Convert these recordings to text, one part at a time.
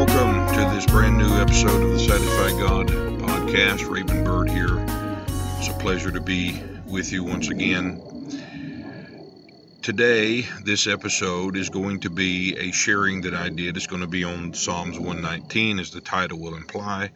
Welcome to this brand new episode of the Satisfied God podcast. Raven Bird here. It's a pleasure to be with you once again. Today, this episode is going to be a sharing that I did. It's going to be on Psalms 119, as the title will imply.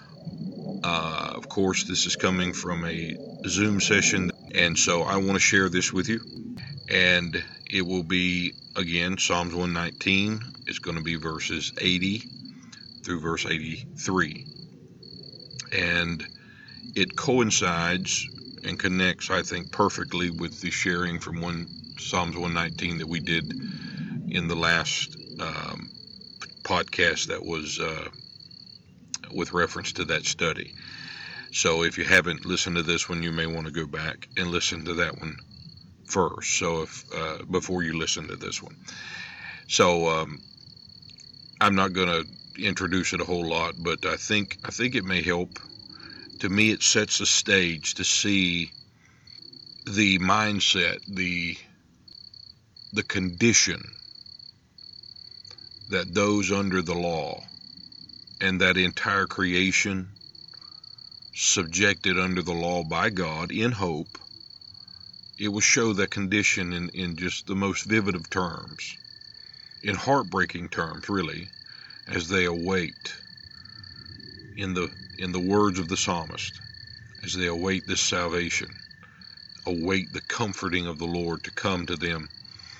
Of course, this is coming from a Zoom session, and so I want to share this with you. And it will be, again, Psalms 119. It's going to be verses 80 through verse 83. And it coincides and connects, I think, perfectly with the sharing from Psalms 119 that we did in the last podcast that was with reference to that study. So if you haven't listened to this one, you may want to go back and listen to that one first. So before you listen to this one. So I'm not going to introduce it a whole lot, but I think it may help. To me, it sets the stage to see the mindset, the condition that those under the law and that entire creation subjected under the law by God in hope. It will show that condition in just the most vivid of terms, in heartbreaking terms, really, as they await, in the words of the psalmist, as they await this salvation, await the comforting of the Lord to come to them.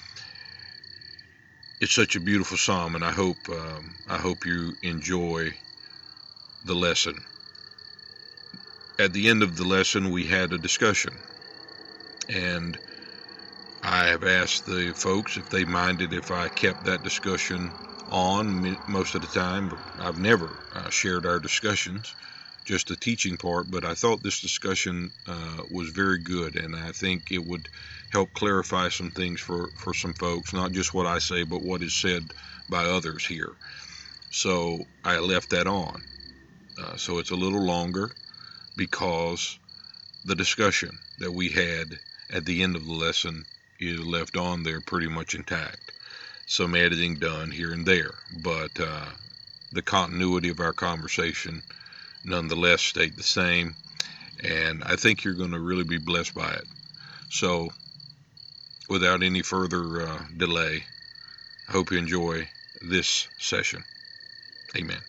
It's such a beautiful psalm, and I hope you enjoy the lesson. At the end of the lesson, we had a discussion, and I have asked the folks if they minded if I kept that discussion on most of the time. I've never shared our discussions, just the teaching part, but I thought this discussion was very good, and I think it would help clarify some things for some folks, not just what I say, but what is said by others here. So I left that on. So it's a little longer because the discussion that we had at the end of the lesson is left on there pretty much intact. Some editing done here and there, but the continuity of our conversation nonetheless stayed the same, and I think you're going to really be blessed by it. So without any further delay, I hope you enjoy this session. Amen.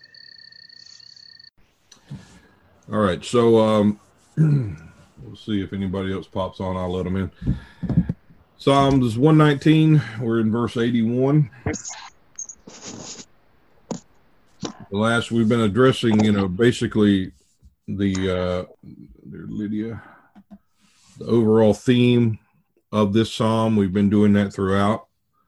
All right, so we'll see if anybody else pops on. I'll let them in. Psalms 119, we're in verse 81. We've been addressing, basically the overall theme of this psalm. We've been doing that throughout.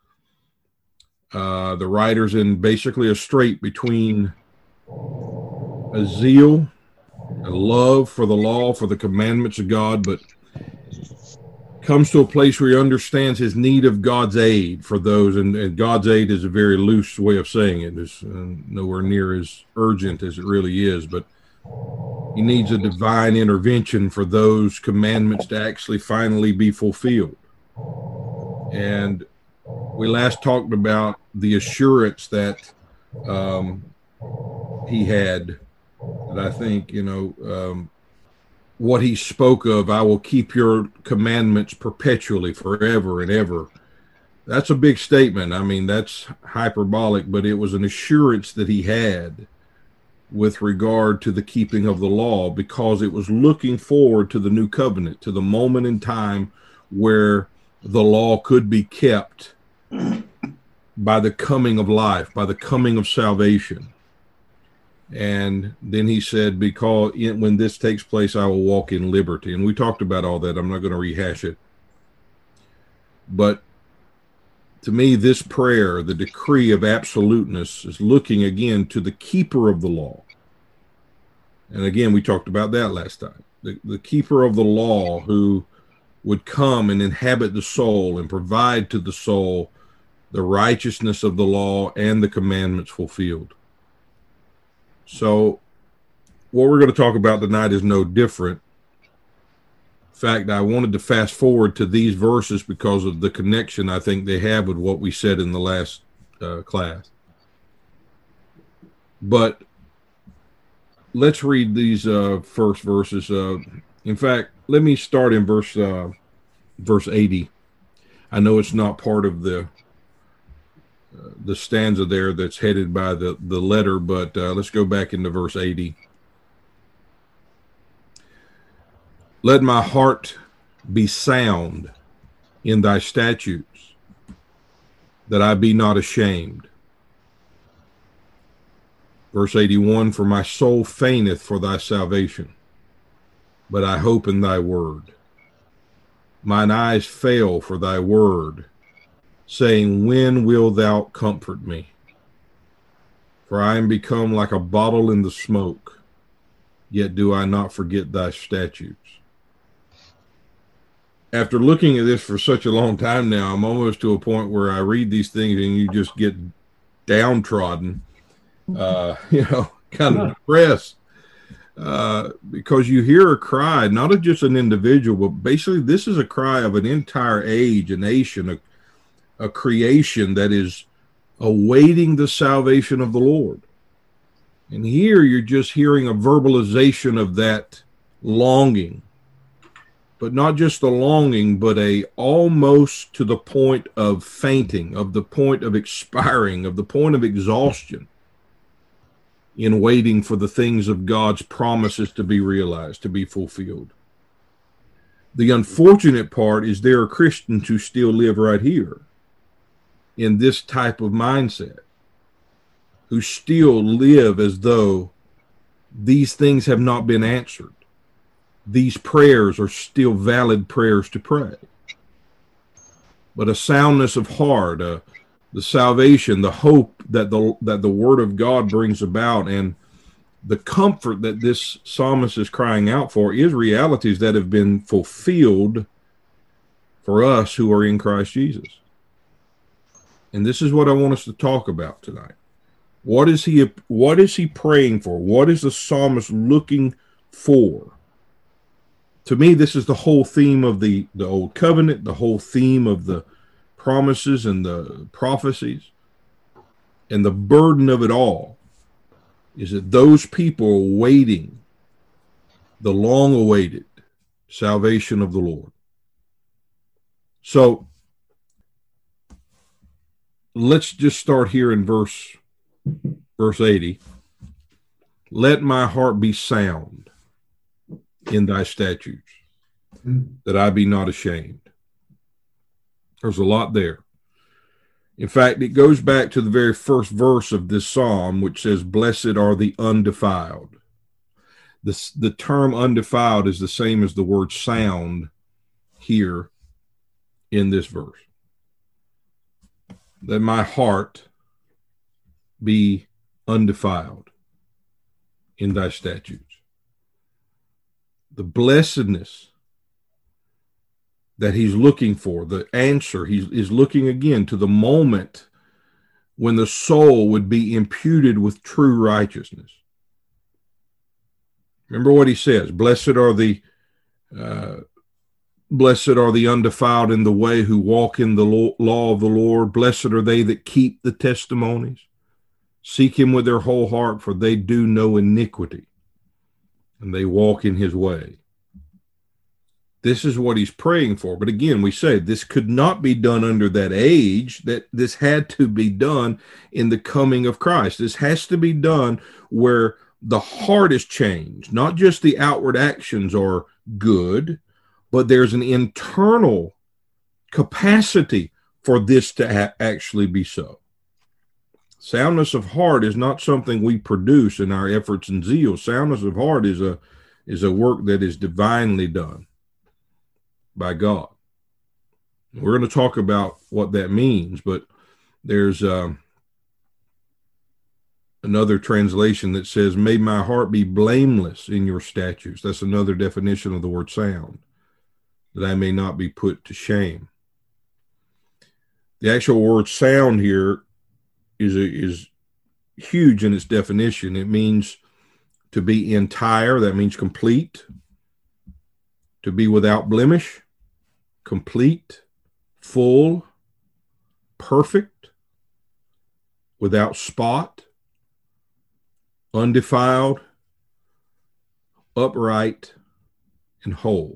The writer's in basically a strait between a zeal, a love for the law, for the commandments of God, but comes to a place where he understands his need of God's aid for those, and God's aid is a very loose way of saying it. It's nowhere near as urgent as it really is, but he needs a divine intervention for those commandments to actually finally be fulfilled. And we last talked about the assurance that he had, that I think, what he spoke of, I will keep your commandments perpetually, forever and ever. That's a big statement. I mean, that's hyperbolic, but it was an assurance that he had with regard to the keeping of the law, because it was looking forward to the new covenant, to the moment in time where the law could be kept by the coming of life, by the coming of salvation. And then he said, because when this takes place, I will walk in liberty. And we talked about all that. I'm not going to rehash it. But to me, this prayer, the decree of absoluteness, is looking again to the keeper of the law. And again, we talked about that last time. The keeper of the law, who would come and inhabit the soul and provide to the soul the righteousness of the law and the commandments fulfilled. So what we're going to talk about tonight is no different. In fact, I wanted to fast forward to these verses because of the connection I think they have with what we said in the last class. But let's read these first verses. In fact, let me start in verse 80. I know it's not part of the stanza there that's headed by the letter, but let's go back into verse 80. Let my heart be sound in thy statutes, that I be not ashamed. Verse 81, for my soul fainteth for thy salvation, but I hope in thy word. Mine eyes fail for thy word, saying, when wilt thou comfort me? For I am become like a bottle in the smoke, yet do I not forget thy statutes. After looking at this for such a long time now, I'm almost to a point where I read these things and you just get downtrodden, kind of depressed, because you hear a cry, not of just an individual, but basically this is a cry of an entire age, a nation, a creation that is awaiting the salvation of the Lord. And here you're just hearing a verbalization of that longing, but not just a longing, but a almost to the point of fainting, of the point of expiring, of the point of exhaustion in waiting for the things of God's promises to be realized, to be fulfilled. The unfortunate part is there are Christians who still live right here in this type of mindset, who still live as though these things have not been answered. These prayers are still valid prayers to pray. But a soundness of heart, the salvation, the hope that the Word of God brings about, and the comfort that this psalmist is crying out for is realities that have been fulfilled for us who are in Christ Jesus. And this is what I want us to talk about tonight. What is he praying for? What is the psalmist looking for? To me, this is the whole theme of the Old Covenant, the whole theme of the promises and the prophecies. And the burden of it all is that those people are waiting the long-awaited salvation of the Lord. So let's just start here in verse 80. Let my heart be sound in thy statutes, that I be not ashamed. There's a lot there. In fact, it goes back to the very first verse of this psalm, which says, blessed are the undefiled. The term undefiled is the same as the word sound here in this verse. That my heart be undefiled in thy statutes. The blessedness that he's looking for, the answer, he is looking again to the moment when the soul would be imputed with true righteousness. Remember what he says, blessed are the undefiled in the way, who walk in the law of the Lord. Blessed are they that keep the testimonies. Seek him with their whole heart, for they do no iniquity, and they walk in his way. This is what he's praying for. But again, we say this could not be done under that age, that this had to be done in the coming of Christ. This has to be done where the heart is changed. Not just the outward actions are good, but there's an internal capacity for this to actually be so. Soundness of heart is not something we produce in our efforts and zeal. Soundness of heart is a work that is divinely done by God. We're going to talk about what that means, but there's another translation that says, may my heart be blameless in your statutes. That's another definition of the word sound, that I may not be put to shame. The actual word sound here is huge in its definition. It means to be entire, that means complete, to be without blemish, complete, full, perfect, without spot, undefiled, upright, and whole.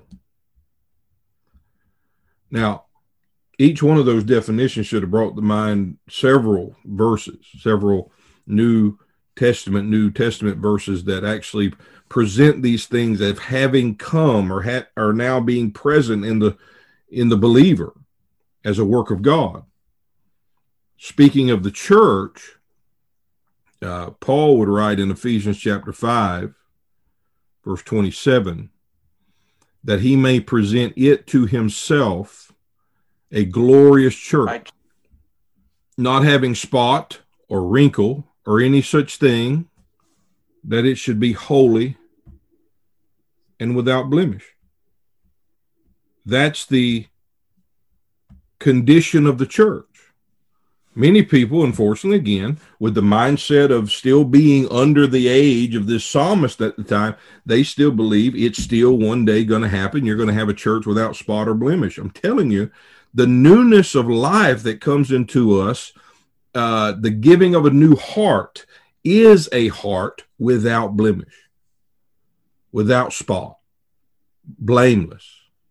Now, each one of those definitions should have brought to mind several verses, several New Testament verses that actually present these things as having come or are now being present in the believer as a work of God. Speaking of the church, Paul would write in Ephesians chapter 5, verse 27, that he may present it to himself a glorious church, not having spot or wrinkle or any such thing, that it should be holy and without blemish. That's the condition of the church. Many people, unfortunately, again, with the mindset of still being under the age of this psalmist at the time, they still believe it's still one day going to happen. You're going to have a church without spot or blemish. I'm telling you, the newness of life that comes into us, the giving of a new heart, is a heart without blemish, without spot, blameless.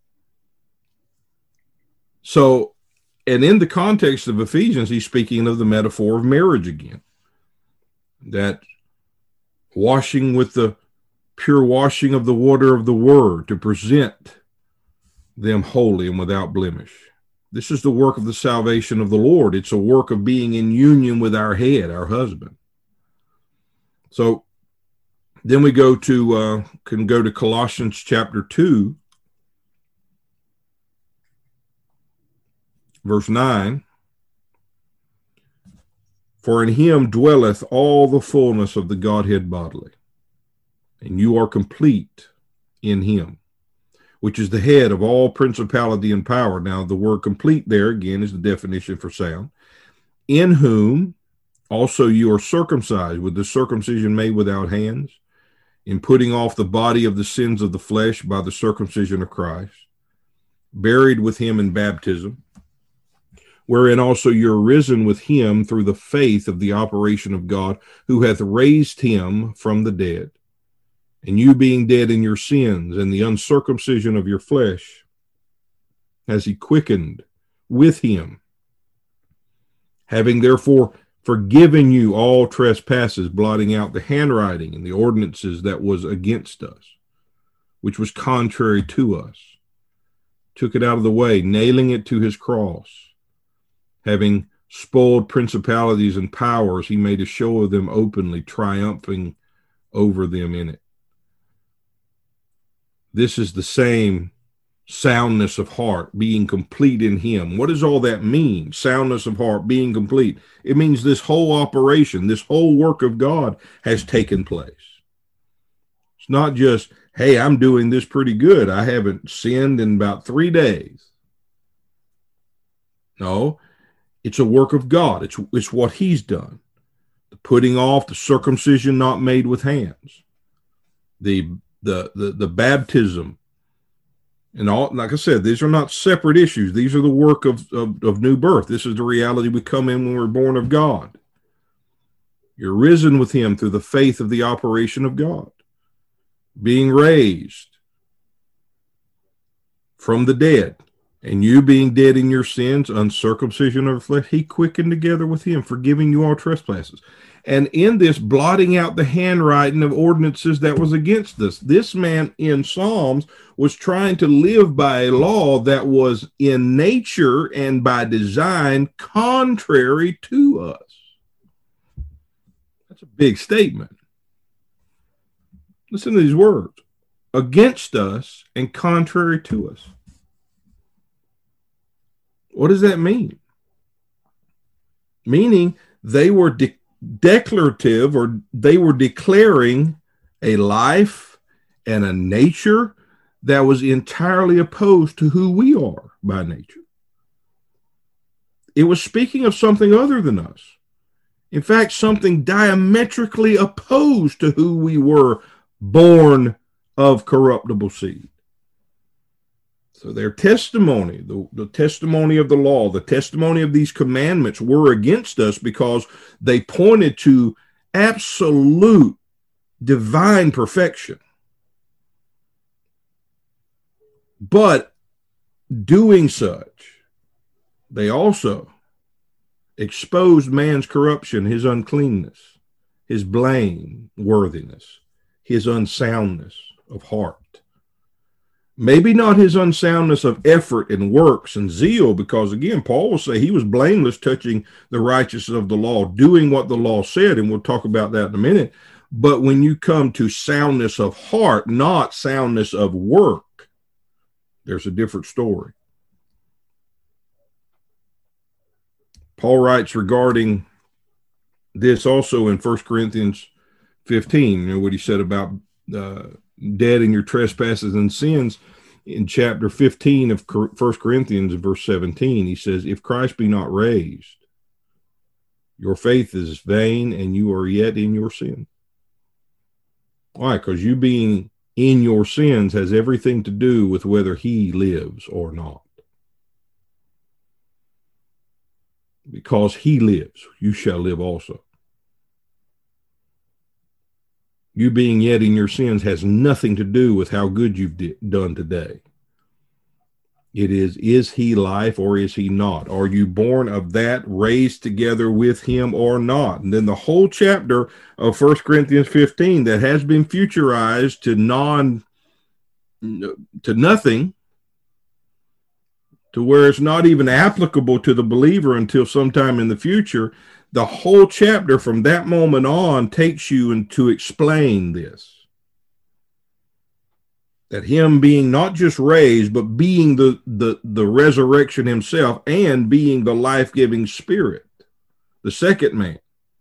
So, and in the context of Ephesians, he's speaking of the metaphor of marriage again. That washing with the pure washing of the water of the word to present them holy and without blemish. This is the work of the salvation of the Lord. It's a work of being in union with our head, our husband. So then we can go to Colossians chapter 2, verse 9, for in him dwelleth all the fullness of the Godhead bodily, and you are complete in him, which is the head of all principality and power. Now, the word complete there, again, is the definition for sound. In whom also you are circumcised with the circumcision made without hands, in putting off the body of the sins of the flesh by the circumcision of Christ, buried with him in baptism, wherein also you're risen with him through the faith of the operation of God, who hath raised him from the dead. And you being dead in your sins and the uncircumcision of your flesh, has he quickened with him, having therefore forgiven you all trespasses, blotting out the handwriting and the ordinances that was against us, which was contrary to us, took it out of the way, nailing it to his cross. Having spoiled principalities and powers, he made a show of them openly, triumphing over them in it. This is the same soundness of heart, being complete in him. What does all that mean? Soundness of heart, being complete. It means this whole operation, this whole work of God has taken place. It's not just, hey, I'm doing this pretty good. I haven't sinned in about 3 days. No. It's a work of God. It's what he's done. The putting off, the circumcision not made with hands, the baptism, and all. Like I said, these are not separate issues. These are the work of new birth. This is the reality we come in when we're born of God. You're risen with him through the faith of the operation of God, being raised from the dead. And you being dead in your sins, uncircumcision of the flesh, he quickened together with him, forgiving you all trespasses. And in this, blotting out the handwriting of ordinances that was against us. This man in Psalms was trying to live by a law that was in nature and by design contrary to us. That's a big statement. Listen to these words. Against us and contrary to us. What does that mean? Meaning they were declarative, or they were declaring a life and a nature that was entirely opposed to who we are by nature. It was speaking of something other than us. In fact, something diametrically opposed to who we were, born of corruptible seed. So their testimony, the testimony of the law, the testimony of these commandments were against us because they pointed to absolute divine perfection. But doing such, they also exposed man's corruption, his uncleanness, his blameworthiness, his unsoundness of heart. Maybe not his unsoundness of effort and works and zeal, because again, Paul will say he was blameless, touching the righteousness of the law, doing what the law said, and we'll talk about that in a minute. But when you come to soundness of heart, not soundness of work, there's a different story. Paul writes regarding this also in 1 Corinthians 15, you know, what he said about dead in your trespasses and sins. In chapter 15 of 1 Corinthians, verse 17, he says, if Christ be not raised, your faith is vain and you are yet in your sin. Why? Because you being in your sins has everything to do with whether he lives or not. Because he lives, you shall live also. You being yet in your sins has nothing to do with how good you've done today. It is he life or is he not? Are you born of that, raised together with him or not? And then the whole chapter of 1 Corinthians 15 that has been futurized to nothing, to where it's not even applicable to the believer until sometime in the future. The whole chapter from that moment on takes you to explain this. That him being not just raised, but being the resurrection himself and being the life-giving spirit, the second man.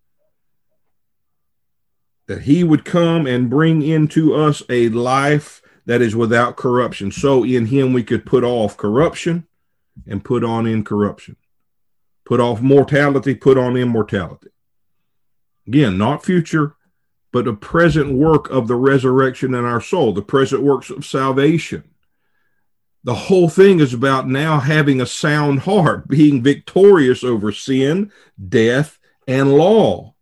That he would come and bring into us a life that is without corruption. So in him we could put off corruption and put on incorruption. Put off mortality, put on immortality. Again, not future, but a present work of the resurrection in our soul, the present works of salvation. The whole thing is about now having a sound heart, being victorious over sin, death, and law.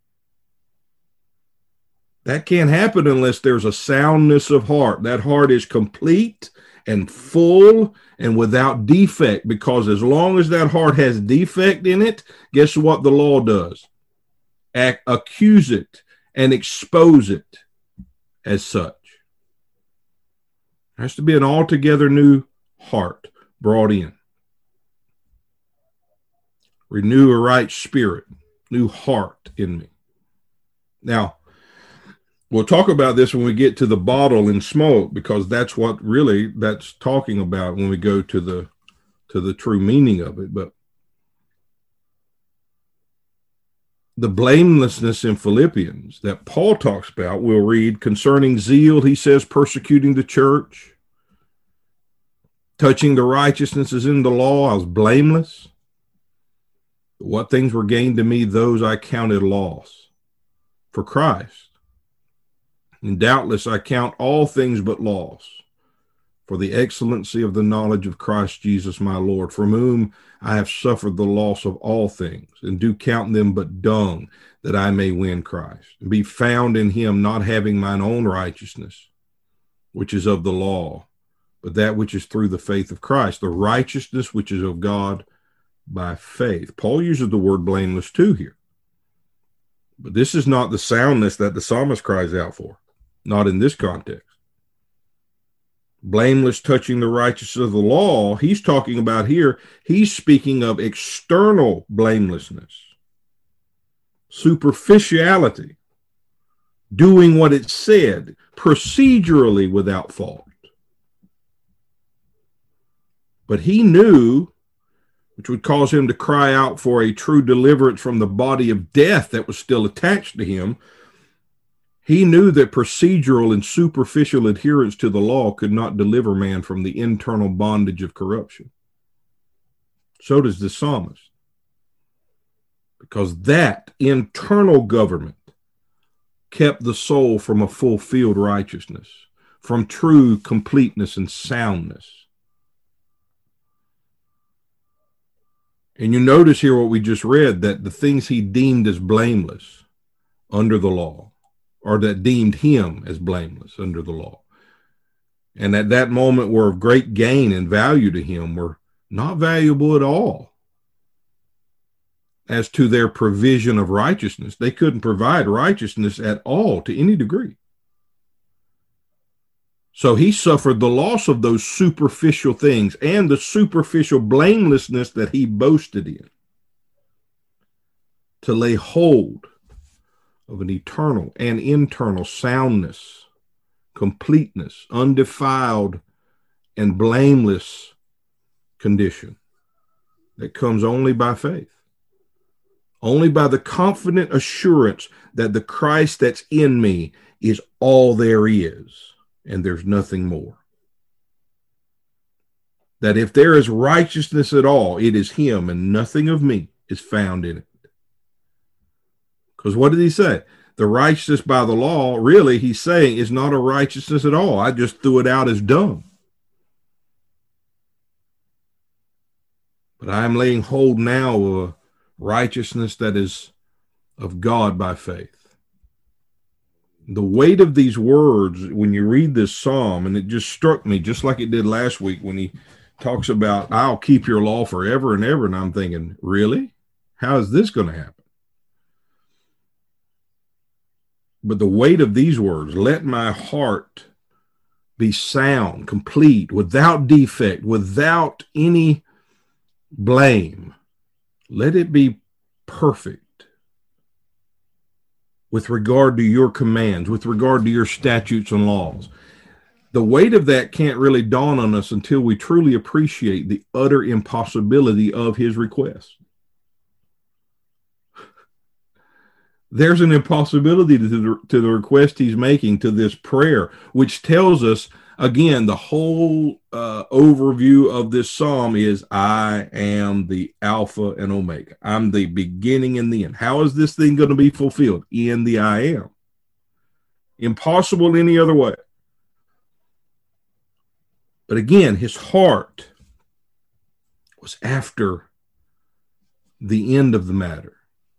That can't happen unless there's a soundness of heart. That heart is complete and full and without defect, because as long as that heart has defect in it, guess what the law does? Accuse it and expose it as such. There has to be an altogether new heart brought in. Renew a right spirit, new heart in me. Now, we'll talk about this when we get to the bottle and smoke, because that's what really that's talking about when we go to the true meaning of it. But the blamelessness in Philippians that Paul talks about, we'll read concerning zeal. He says, persecuting the church, touching the righteousnesses in the law, I was blameless. What things were gained to me, those I counted loss for Christ. And doubtless I count all things but loss for the excellency of the knowledge of Christ Jesus my Lord, from whom I have suffered the loss of all things, and do count them but dung, that I may win Christ, and be found in him, not having mine own righteousness, which is of the law, but that which is through the faith of Christ, the righteousness which is of God by faith. Paul uses the word blameless too here. But this is not the soundness that the psalmist cries out for. Not in this context. Blameless touching the righteousness of the law, he's talking about here, he's speaking of external blamelessness, superficiality, doing what it said, procedurally without fault. But he knew, which would cause him to cry out for a true deliverance from the body of death that was still attached to him. He knew that procedural and superficial adherence to the law could not deliver man from the internal bondage of corruption. So does the psalmist. Because that internal government kept the soul from a fulfilled righteousness, from true completeness and soundness. And you notice here what we just read, that the things he deemed as blameless under the law, or that deemed him as blameless under the law. And at that moment were of great gain and value to him were not valuable at all as to their provision of righteousness. They couldn't provide righteousness at all to any degree. So he suffered the loss of those superficial things and the superficial blamelessness that he boasted in to lay hold of an eternal and internal soundness, completeness, undefiled and blameless condition that comes only by faith, only by the confident assurance that the Christ that's in me is all there is, and there's nothing more. That if there is righteousness at all, it is him, and nothing of me is found in it. Because what did he say? The righteousness by the law, really, he's saying, is not a righteousness at all. I just threw it out as dumb. But I am laying hold now of a righteousness that is of God by faith. The weight of these words, when you read this psalm, and it just struck me, just like it did last week when he talks about, I'll keep your law forever and ever. And I'm thinking, really? How is this going to happen? But the weight of these words, let my heart be sound, complete, without defect, without any blame. Let it be perfect with regard to your commands, with regard to your statutes and laws. The weight of that can't really dawn on us until we truly appreciate the utter impossibility of his request. There's an impossibility to the request he's making, to this prayer, which tells us, again, the whole overview of this psalm is, I am the Alpha and Omega. I'm the beginning and the end. How is this thing going to be fulfilled? In the I am. Impossible any other way. But again, his heart was after the end of the matter.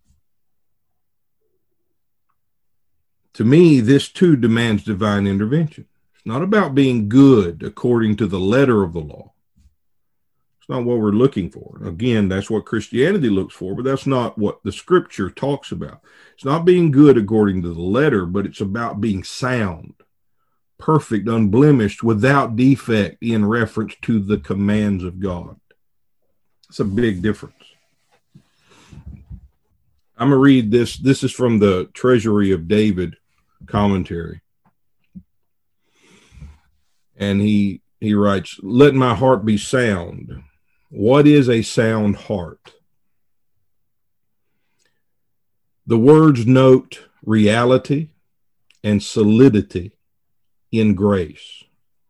To me, this too demands divine intervention. It's not about being good according to the letter of the law. It's not what we're looking for. Again, that's what Christianity looks for, but that's not what the scripture talks about. It's not being good according to the letter, but it's about being sound, perfect, unblemished, without defect in reference to the commands of God. It's a big difference. I'm going to read this. This is from the Treasury of David commentary. And he writes, let my heart be sound. What is a sound heart? The words note reality and solidity in grace.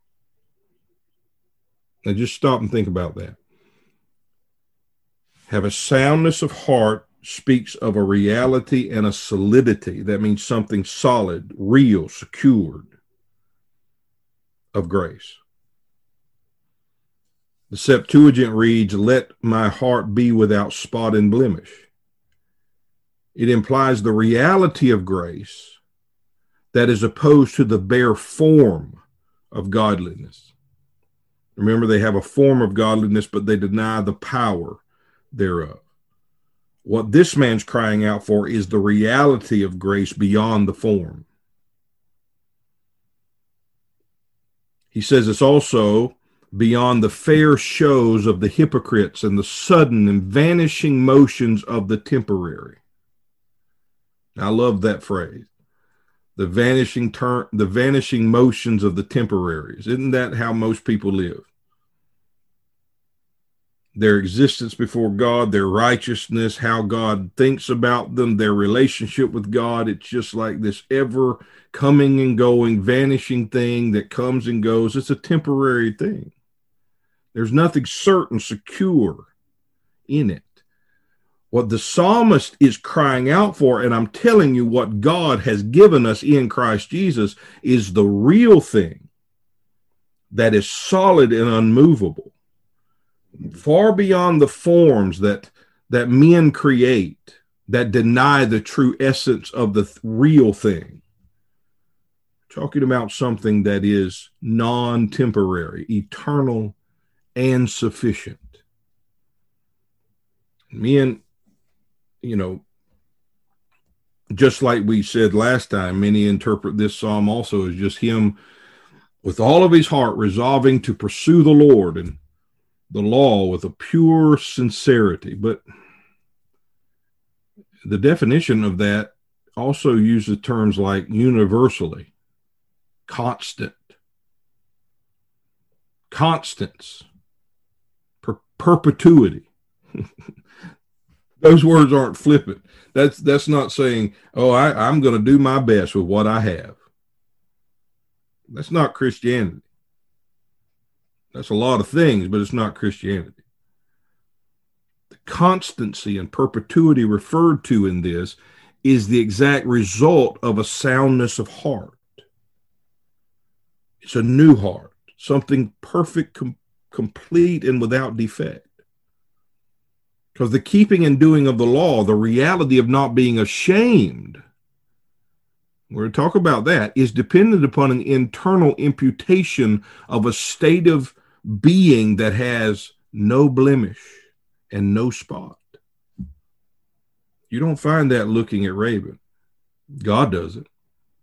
Now just stop and think about that. Have a soundness of heart speaks of a reality and a solidity. That means something solid, real, secured of grace. The Septuagint reads, let my heart be without spot and blemish. It implies the reality of grace that is opposed to the bare form of godliness. Remember, they have a form of godliness, but they deny the power thereof. What this man's crying out for is the reality of grace beyond the form. He says it's also beyond the fair shows of the hypocrites and the sudden and vanishing motions of the temporary. I love that phrase. The vanishing motions of the temporaries. Isn't that how most people live? Their existence before God, their righteousness, how God thinks about them, their relationship with God. It's just like this ever coming and going, vanishing thing that comes and goes. It's a temporary thing. There's nothing certain, secure in it. What the psalmist is crying out for, and I'm telling you what God has given us in Christ Jesus, is the real thing that is solid and unmovable. Far beyond the forms that men create that deny the true essence of the real thing. talking about something that is non-temporary, eternal, and sufficient. Men, just like we said last time, many interpret this psalm also as just him with all of his heart resolving to pursue the Lord and the law with a pure sincerity. But the definition of that also uses terms like universally, constant, constance, perpetuity. Those words aren't flippant. That's not saying, oh, I'm going to do my best with what I have. That's not Christianity. That's a lot of things, but it's not Christianity. The constancy and perpetuity referred to in this is the exact result of a soundness of heart. It's a new heart, something perfect, complete, and without defect. Because the keeping and doing of the law, the reality of not being ashamed, we're going to talk about that, is dependent upon an internal imputation of a state of being that has no blemish and no spot. You don't find that looking at Raven. God does it.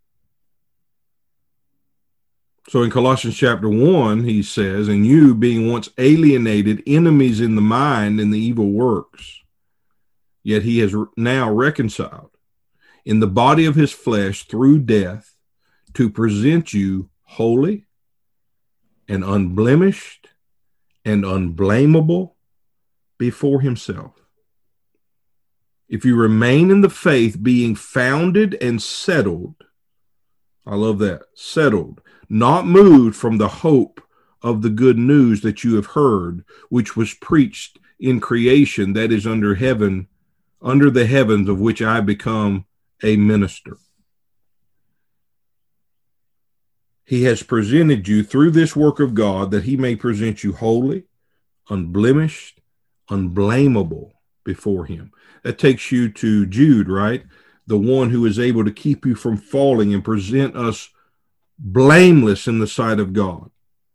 So in Colossians chapter 1, he says, and you being once alienated, enemies in the mind and the evil works, yet he has now reconciled in the body of his flesh through death to present you holy and unblemished and unblameable before himself. If you remain in the faith, being founded and settled, I love that, settled, not moved from the hope of the good news that you have heard, which was preached in creation, that is under heaven, under the heavens, of which I become a minister. He has presented you through this work of God that he may present you holy, unblemished, unblameable before him. That takes you to Jude, right? The one who is able to keep you from falling and present us blameless in the sight of God.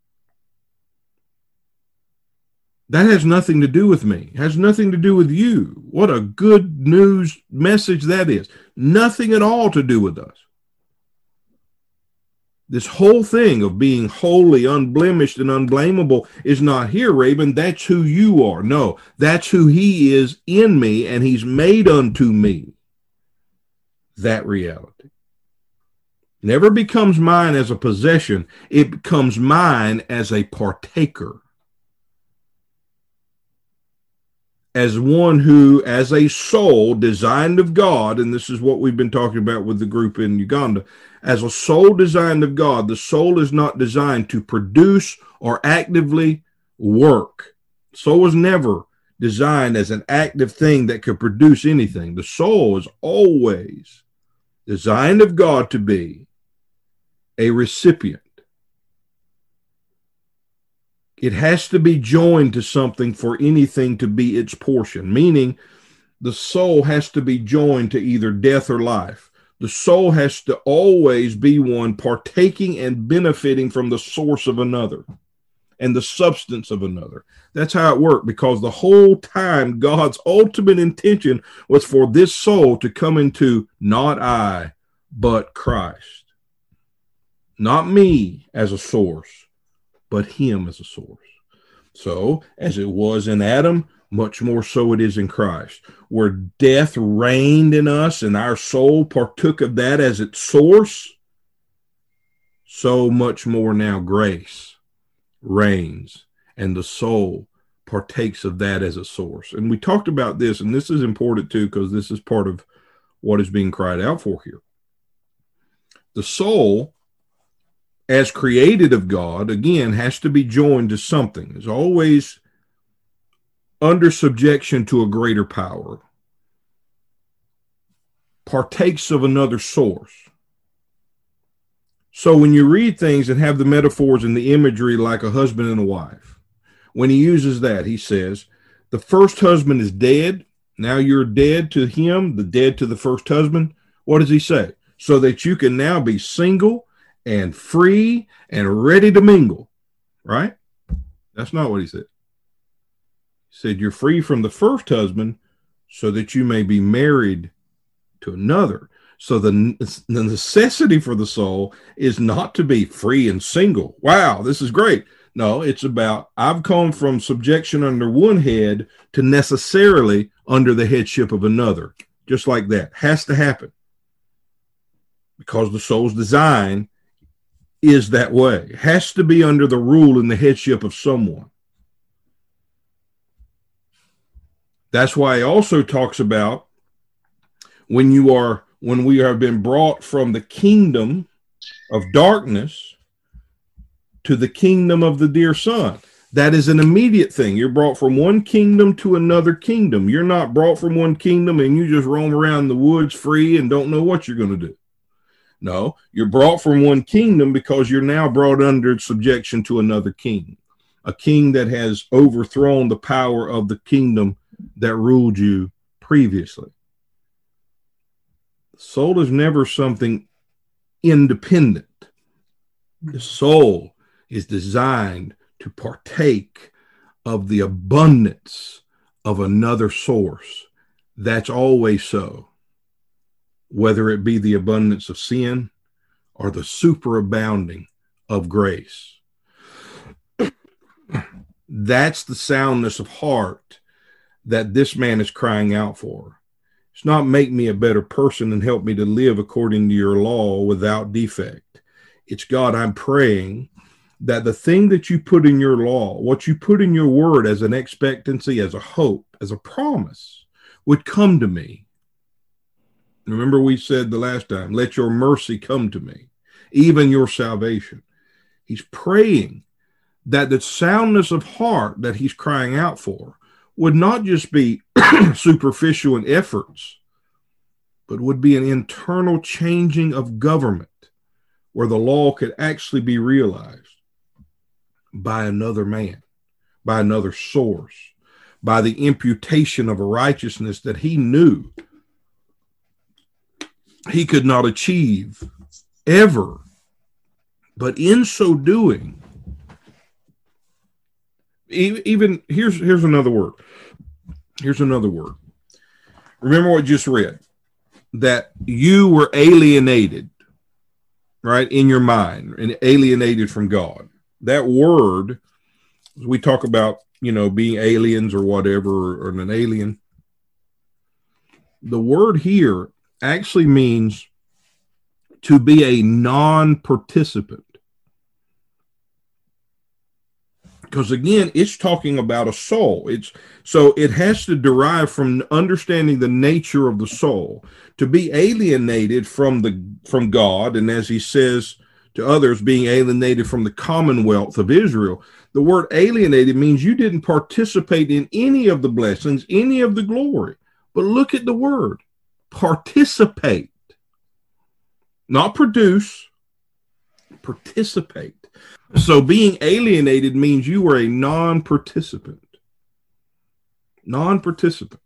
That has nothing to do with me. It has nothing to do with you. What a good news message that is. Nothing at all to do with us. This whole thing of being holy, unblemished, and unblameable is not here, Raven. That's who you are. No, that's who he is in me, and he's made unto me that reality. Never becomes mine as a possession. It becomes mine as a partaker. As one who, as a soul designed of God, and this is what we've been talking about with the group in Uganda, as a soul designed of God, the soul is not designed to produce or actively work. Soul was never designed as an active thing that could produce anything. The soul is always designed of God to be a recipient. It has to be joined to something for anything to be its portion, meaning the soul has to be joined to either death or life. The soul has to always be one partaking and benefiting from the source of another and the substance of another. That's how it worked, because the whole time God's ultimate intention was for this soul to come into not I, but Christ. Not me as a source, but him as a source. So, as it was in Adam, much more so it is in Christ. Where death reigned in us and our soul partook of that as its source, so much more now grace reigns and the soul partakes of that as a source. And we talked about this, and this is important too, because this is part of what is being cried out for here. The soul, as created of God, again, has to be joined to something. It's always under subjection to a greater power. Partakes of another source. So when you read things and have the metaphors and the imagery like a husband and a wife, when he uses that, he says, the first husband is dead. Now you're dead to him, the dead to the first husband. What does he say? So that you can now be single and free and ready to mingle, right? That's not what he said. He said, you're free from the first husband so that you may be married to another. So the necessity for the soul is not to be free and single. Wow, this is great. No, it's about, I've come from subjection under one head to necessarily under the headship of another. Just like that. Has to happen. Because the soul's design is that way. It has to be under the rule and the headship of someone. That's why he also talks about when we have been brought from the kingdom of darkness to the kingdom of the dear Son. That is an immediate thing. You're brought from one kingdom to another kingdom. You're not brought from one kingdom and you just roam around the woods free and don't know what you're going to do. No, you're brought from one kingdom because you're now brought under subjection to another king, a king that has overthrown the power of the kingdom that ruled you previously. The soul is never something independent. The soul is designed to partake of the abundance of another source. That's always so, whether it be the abundance of sin or the superabounding of grace. That's the soundness of heart that this man is crying out for. It's not make me a better person and help me to live according to your law without defect. It's, God, I'm praying that the thing that you put in your law, what you put in your word as an expectancy, as a hope, as a promise, would come to me. Remember we said the last time, let your mercy come to me, even your salvation. He's praying that the soundness of heart that he's crying out for would not just be superficial in efforts, but would be an internal changing of government where the law could actually be realized by another man, by another source, by the imputation of a righteousness that he knew he could not achieve ever. But in so doing, even here's another word. Here's another word. Remember what I just read, that you were alienated, right, in your mind, and alienated from God. That word, we talk about, being aliens or whatever, or an alien. The word here actually means to be a non-participant. Because again, it's talking about a soul. So it has to derive from understanding the nature of the soul. To be alienated from God, and as he says to others, being alienated from the commonwealth of Israel. The word alienated means you didn't participate in any of the blessings, any of the glory. But look at the word, participate. Not produce, participate. So being alienated means you were a non-participant. Non-participant.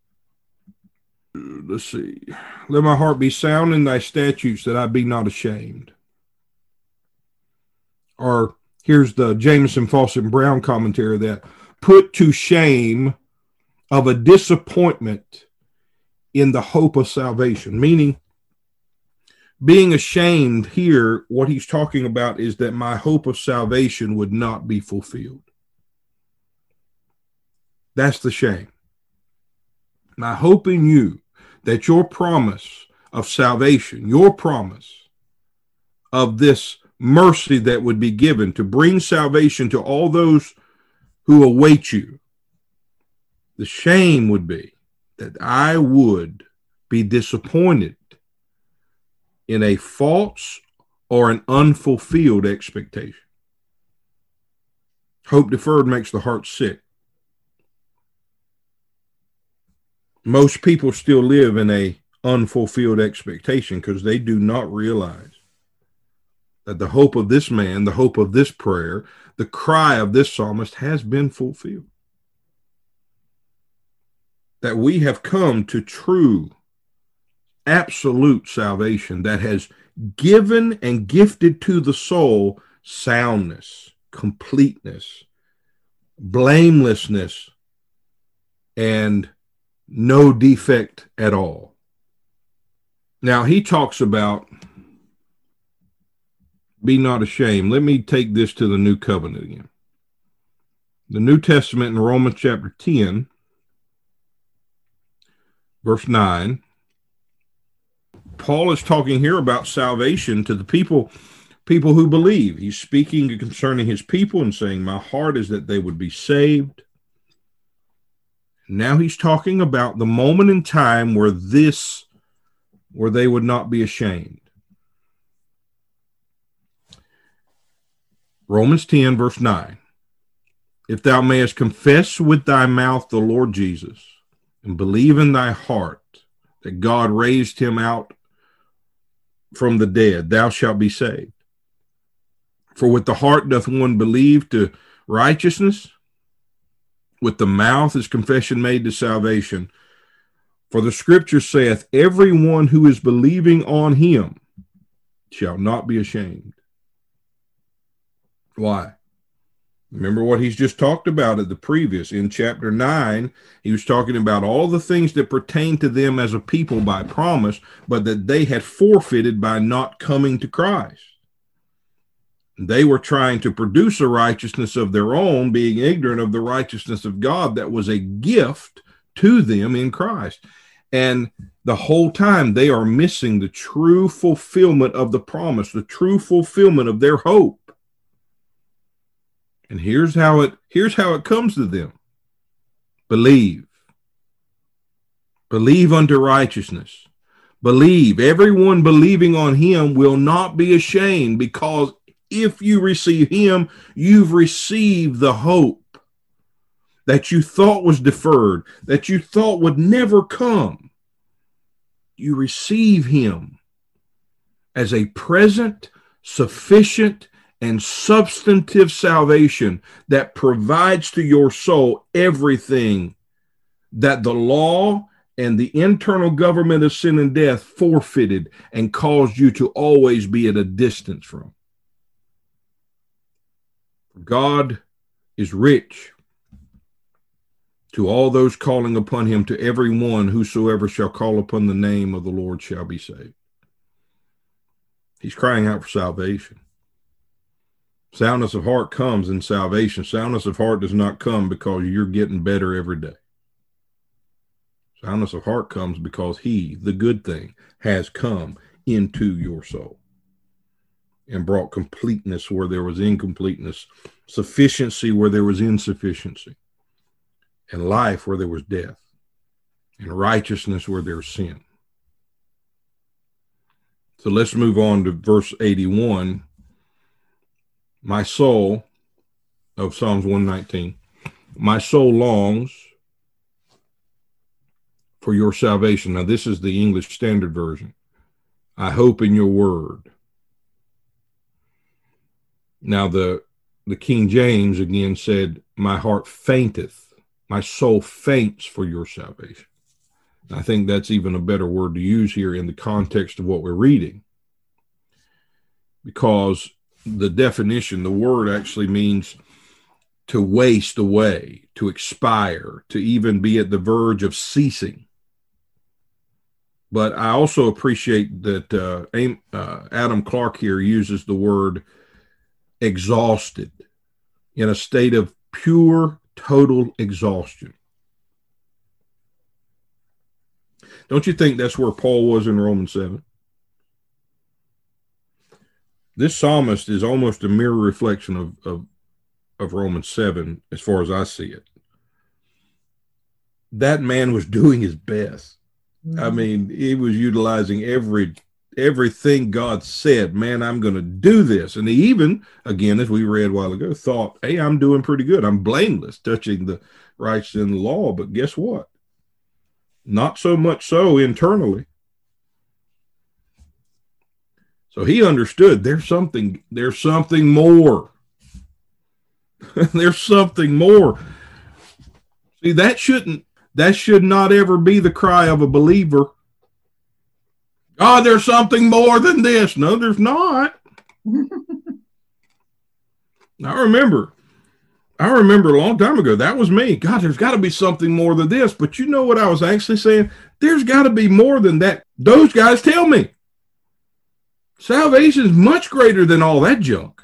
Let's see. Let my heart be sound in thy statutes that I be not ashamed. Or here's the Jameson, Fawcett, and Brown commentary that put to shame of a disappointment in the hope of salvation. Meaning, being ashamed here, what he's talking about is that my hope of salvation would not be fulfilled. That's the shame. My hope in you that your promise of salvation, your promise of this mercy that would be given to bring salvation to all those who await you, the shame would be that I would be disappointed in a false or an unfulfilled expectation. Hope deferred makes the heart sick. Most people still live in a unfulfilled expectation because they do not realize that the hope of this man, the hope of this prayer, the cry of this psalmist has been fulfilled. That we have come to true, absolute salvation that has given and gifted to the soul soundness, completeness, blamelessness, and no defect at all. Now, he talks about be not ashamed. Let me take this to the New Covenant again. The New Testament in Romans chapter 10, verse 9, Paul is talking here about salvation to the people who believe. He's speaking concerning his people and saying, my heart is that they would be saved. Now he's talking about the moment in time where they would not be ashamed. Romans 10, verse 9. If thou mayest confess with thy mouth the Lord Jesus, and believe in thy heart that God raised him out from the dead, thou shalt be saved. For with the heart doth one believe to righteousness, with the mouth is confession made to salvation. For the scripture saith, every one who is believing on him shall not be ashamed. Why? Remember what he's just talked about at the previous. In chapter 9, he was talking about all the things that pertain to them as a people by promise, but that they had forfeited by not coming to Christ. They were trying to produce a righteousness of their own, being ignorant of the righteousness of God that was a gift to them in Christ. And the whole time they are missing the true fulfillment of the promise, the true fulfillment of their hope. And here's how it comes to them. Believe. Believe unto righteousness. Believe. Everyone believing on him will not be ashamed, because if you receive him, you've received the hope that you thought was deferred, that you thought would never come. You receive him as a present, sufficient, and substantive salvation that provides to your soul everything that the law and the internal government of sin and death forfeited and caused you to always be at a distance from. God is rich to all those calling upon him, to every one whosoever shall call upon the name of the Lord shall be saved. He's crying out for salvation. Soundness of heart comes in salvation. Soundness of heart does not come because you're getting better every day. Soundness of heart comes because he, the good thing, has come into your soul and brought completeness where there was incompleteness, sufficiency where there was insufficiency, and life where there was death, and righteousness where there was sin. So let's move on to verse 81. My soul, of Psalms 119, my soul longs for your salvation. Now, this is the English Standard Version. I hope in your word. Now, the King James again said, my heart fainteth, my soul faints for your salvation. I think that's even a better word to use here in the context of what we're reading, because the definition, the word actually means to waste away, to expire, to even be at the verge of ceasing. But I also appreciate that Adam Clarke here uses the word exhausted, in a state of pure, total exhaustion. Don't you think that's where Paul was in Romans 7? This psalmist is almost a mirror reflection of Romans 7, as far as I see it. That man was doing his best. Mm-hmm. I mean, he was utilizing everything God said. Man, I'm going to do this. And he even, again, as we read a while ago, thought, hey, I'm doing pretty good. I'm blameless, touching the righteousness in the law. But guess what? Not so much so internally. So he understood there's something more. There's something more. See, that should not ever be the cry of a believer. God, there's something more than this. No, there's not. I remember a long time ago, that was me. God, there's got to be something more than this. But you know what I was actually saying? There's got to be more than that. Those guys tell me. Salvation is much greater than all that junk.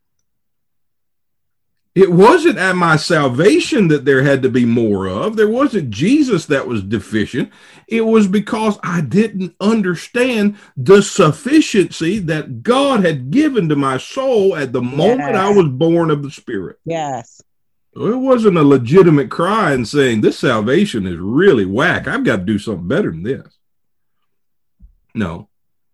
It wasn't at my salvation that there had to be more of. There wasn't Jesus that was deficient. It was because I didn't understand the sufficiency that God had given to my soul at the moment I was born of the Spirit. Yes. It wasn't a legitimate cry and saying, this salvation is really whack. I've got to do something better than this. No.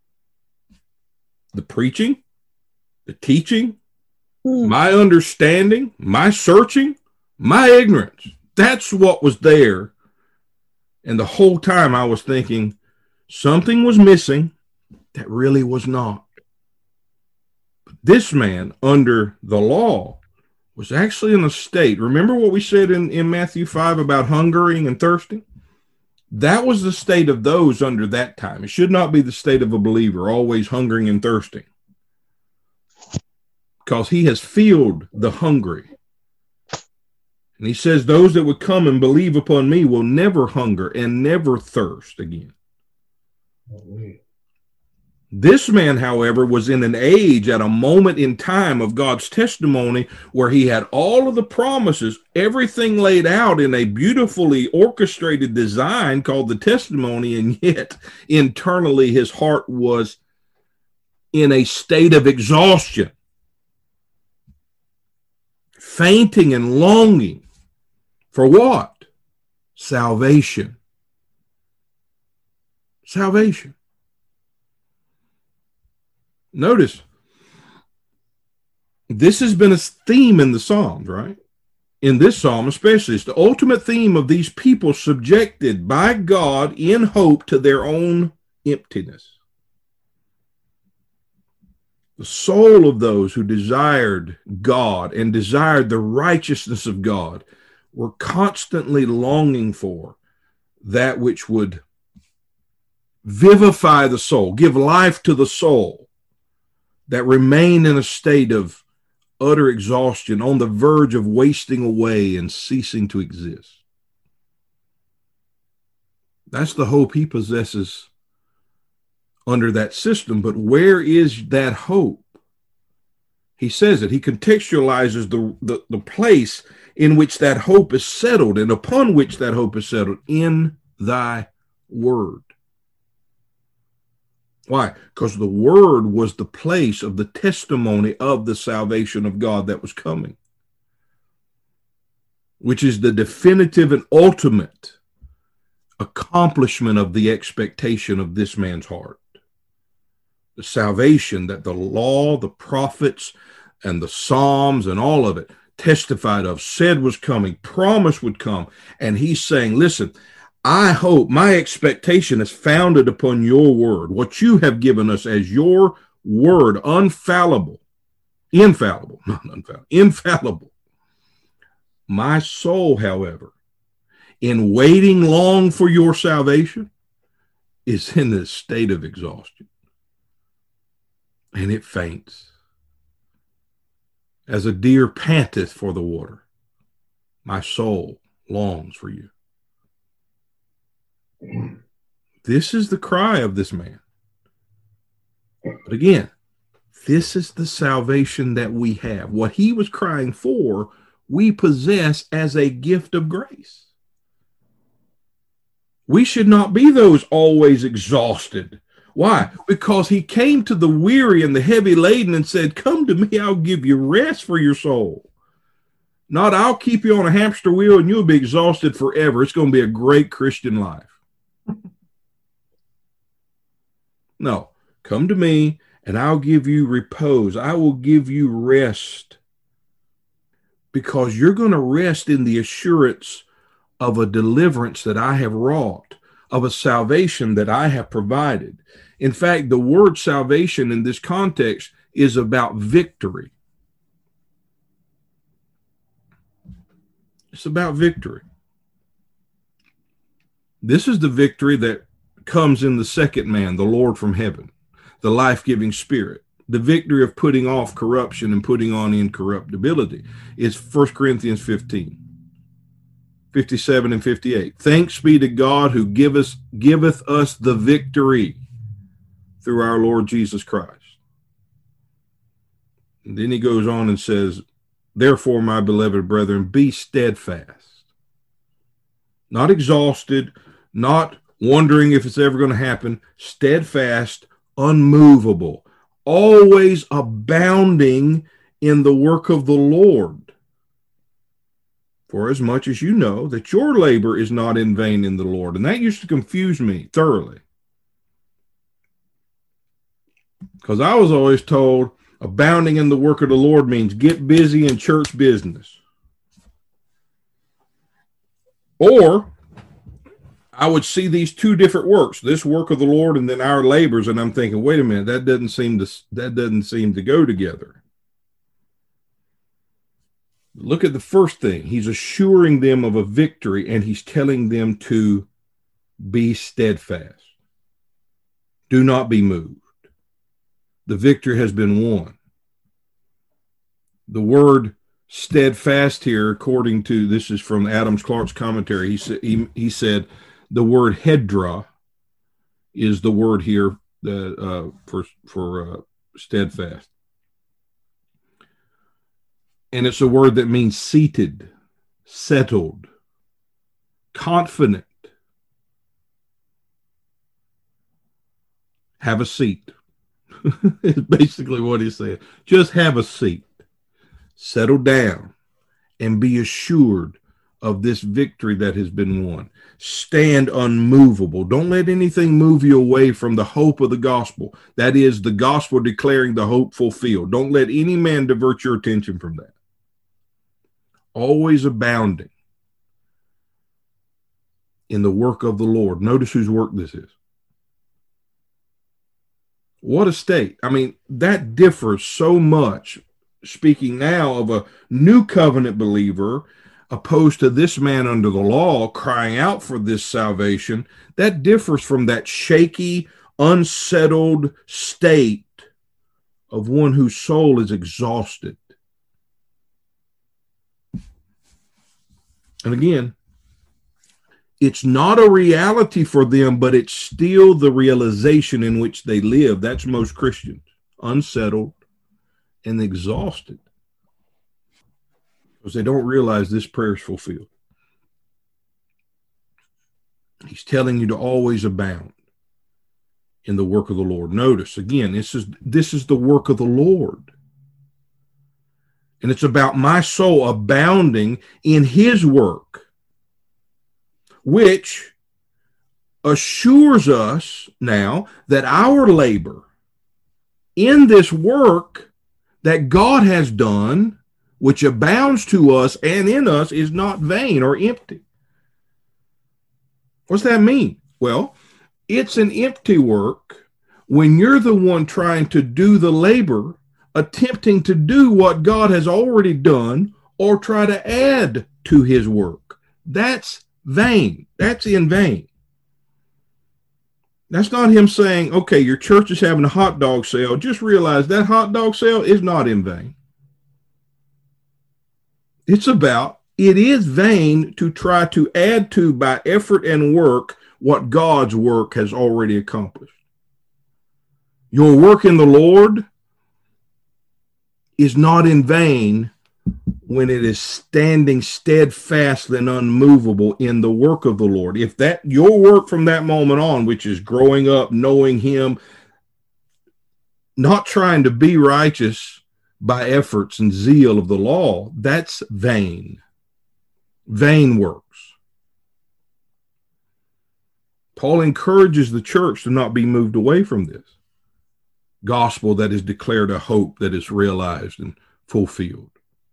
The preaching, the teaching, my understanding, my searching, my ignorance. That's what was there. And the whole time I was thinking something was missing that really was not. But this man under the law was actually in a state. Remember what we said in Matthew 5 about hungering and thirsting? That was the state of those under that time. It should not be the state of a believer, always hungering and thirsting. Because he has filled the hungry. And he says, those that would come and believe upon me will never hunger and never thirst again. This man, however, was in an age at a moment in time of God's testimony where he had all of the promises, everything laid out in a beautifully orchestrated design called the testimony, and yet internally his heart was in a state of exhaustion. Fainting and longing for what? Salvation. Salvation. Notice, this has been a theme in the Psalms, right? In this psalm especially, it's the ultimate theme of these people subjected by God in hope to their own emptiness. The soul of those who desired God and desired the righteousness of God were constantly longing for that which would vivify the soul, give life to the soul, that remained in a state of utter exhaustion, on the verge of wasting away and ceasing to exist. That's the hope he possesses under that system. But where is that hope? He says it. He contextualizes the place in which that hope is settled and upon which that hope is settled, in thy word. Why? Because the word was the place of the testimony of the salvation of God that was coming, which is the definitive and ultimate accomplishment of the expectation of this man's heart. The salvation that the law, the prophets, and the Psalms and all of it testified of, said was coming, promised would come. And he's saying, listen, I hope, my expectation is founded upon your word, what you have given us as your word, infallible. My soul, however, in waiting long for your salvation, is in this state of exhaustion. And it faints. As a deer panteth for the water, my soul longs for you. This is the cry of this man. But again, this is the salvation that we have. What he was crying for, we possess as a gift of grace. We should not be those always exhausted. Why? Because he came to the weary and the heavy laden and said, come to me, I'll give you rest for your soul. Not, I'll keep you on a hamster wheel and you'll be exhausted forever. It's going to be a great Christian life. No, come to me and I'll give you repose. I will give you rest, because you're going to rest in the assurance of a deliverance that I have wrought, of a salvation that I have provided. In fact, the word salvation in this context is about victory. It's about victory. This is the victory that comes in the second man, the Lord from heaven, the life-giving Spirit. The victory of putting off corruption and putting on incorruptibility is 1 Corinthians 15, 57 and 58. Thanks be to God who giveth us the victory through our Lord Jesus Christ. And then he goes on and says, therefore, my beloved brethren, be steadfast, not exhausted, not wondering if it's ever going to happen, steadfast, unmovable, always abounding in the work of the Lord. For as much as you know that your labor is not in vain in the Lord. And that used to confuse me thoroughly. Because I was always told abounding in the work of the Lord means get busy in church business. Or I would see these two different works, this work of the Lord and then our labors, and I'm thinking, wait a minute, that doesn't seem to go together. Look at the first thing. He's assuring them of a victory, and he's telling them to be steadfast. Do not be moved. The victory has been won. The word steadfast here, according to, this is from Adams Clark's commentary, he said the word hedra is the word here for steadfast. And it's a word that means seated, settled, confident. Have a seat. It's basically what he said. Just have a seat. Settle down and be assured of this victory that has been won. Stand unmovable. Don't let anything move you away from the hope of the gospel. That is the gospel declaring the hope fulfilled. Don't let any man divert your attention from that. Always abounding in the work of the Lord. Notice whose work this is. What a state. I mean, that differs so much, speaking now of a new covenant believer opposed to this man under the law crying out for this salvation. That differs from that shaky, unsettled state of one whose soul is exhausted. And again, it's not a reality for them, but it's still the realization in which they live. That's most Christians, unsettled and exhausted, because they don't realize this prayer is fulfilled. He's telling you to always abound in the work of the Lord. Notice, again, this is the work of the Lord. And it's about my soul abounding in his work, which assures us now that our labor in this work that God has done, which abounds to us and in us, is not vain or empty. What's that mean? Well, it's an empty work when you're the one trying to do the labor, attempting to do what God has already done or try to add to his work. That's vain. That's in vain. That's not him saying, okay, your church is having a hot dog sale. Just realize that hot dog sale is not in vain. It's about, it is vain to try to add to by effort and work what God's work has already accomplished. Your work in the Lord is not in vain when it is standing steadfast and unmovable in the work of the Lord. If that your work from that moment on, which is growing up, knowing him, not trying to be righteous by efforts and zeal of the law, that's vain. Vain works. Paul encourages the church to not be moved away from this gospel that is declared a hope that is realized and fulfilled.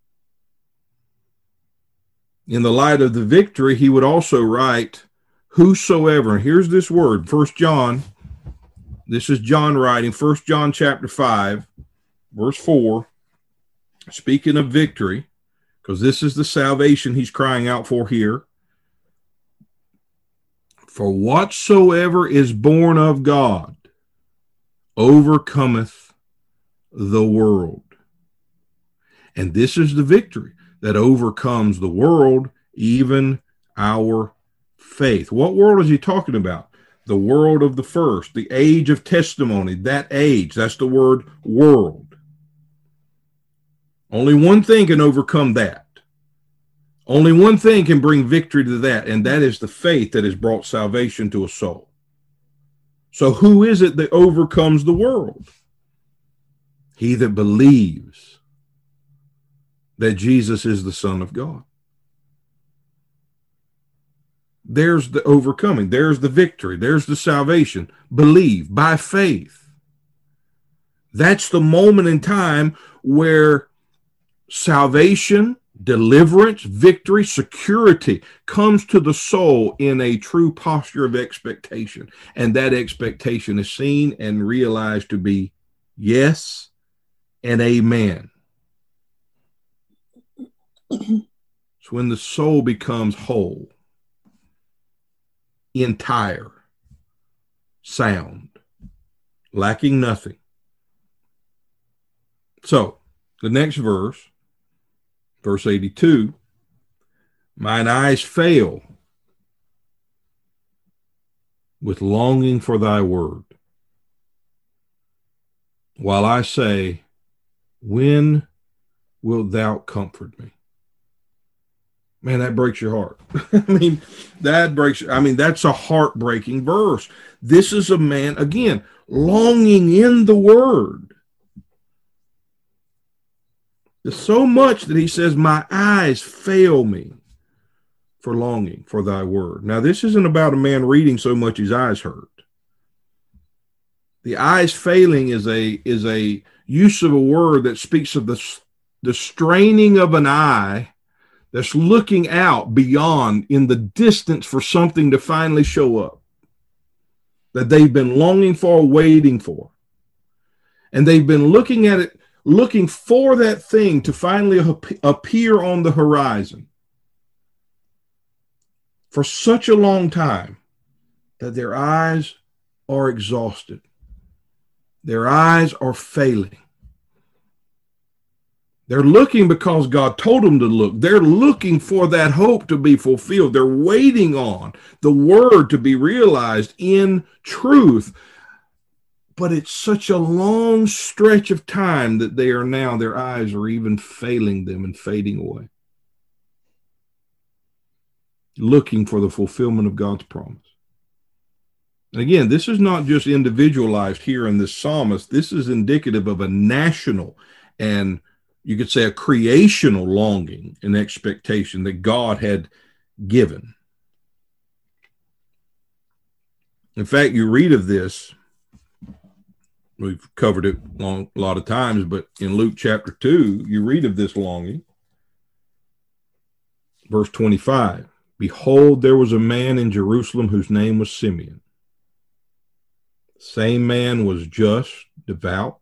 In the light of the victory, he would also write, whosoever, here's this word, 1 John, this is John writing, 1 John chapter 5, verse 4, speaking of victory, because this is the salvation he's crying out for here. For whatsoever is born of God overcometh the world. And this is the victory that overcomes the world, even our faith. What world is he talking about? The world of the first, the age of testimony, that age. That's the word world. Only one thing can overcome that. Only one thing can bring victory to that, and that is the faith that has brought salvation to a soul. So who is it that overcomes the world? He that believes that Jesus is the Son of God. There's the overcoming. There's the victory. There's the salvation. Believe by faith. That's the moment in time where salvation, deliverance, victory, security comes to the soul in a true posture of expectation. And that expectation is seen and realized to be yes and amen. It's when the soul becomes whole, entire, sound, lacking nothing. So the next verse, verse 82, mine eyes fail with longing for thy word, while I say, when wilt thou comfort me? Man, that breaks your heart. That's a heartbreaking verse. This is a man, again, longing in the word. There's so much that he says, my eyes fail me for longing for thy word. Now, this isn't about a man reading so much his eyes hurt. The eyes failing is a use of a word that speaks of the straining of an eye that's looking out beyond in the distance for something to finally show up that they've been longing for, waiting for. And they've been looking at it, looking for that thing to finally appear on the horizon for such a long time that their eyes are exhausted. Their eyes are failing. They're looking because God told them to look. They're looking for that hope to be fulfilled. They're waiting on the word to be realized in truth. But it's such a long stretch of time that their eyes are even failing them and fading away. Looking for the fulfillment of God's promise. And again, this is not just individualized here in this psalmist. This is indicative of a national and you could say a creational longing and expectation that God had given. In fact, you read of this, we've covered it a lot of times, but in Luke chapter 2, you read of this longing. Verse 25, behold, there was a man in Jerusalem whose name was Simeon. The same man was just, devout.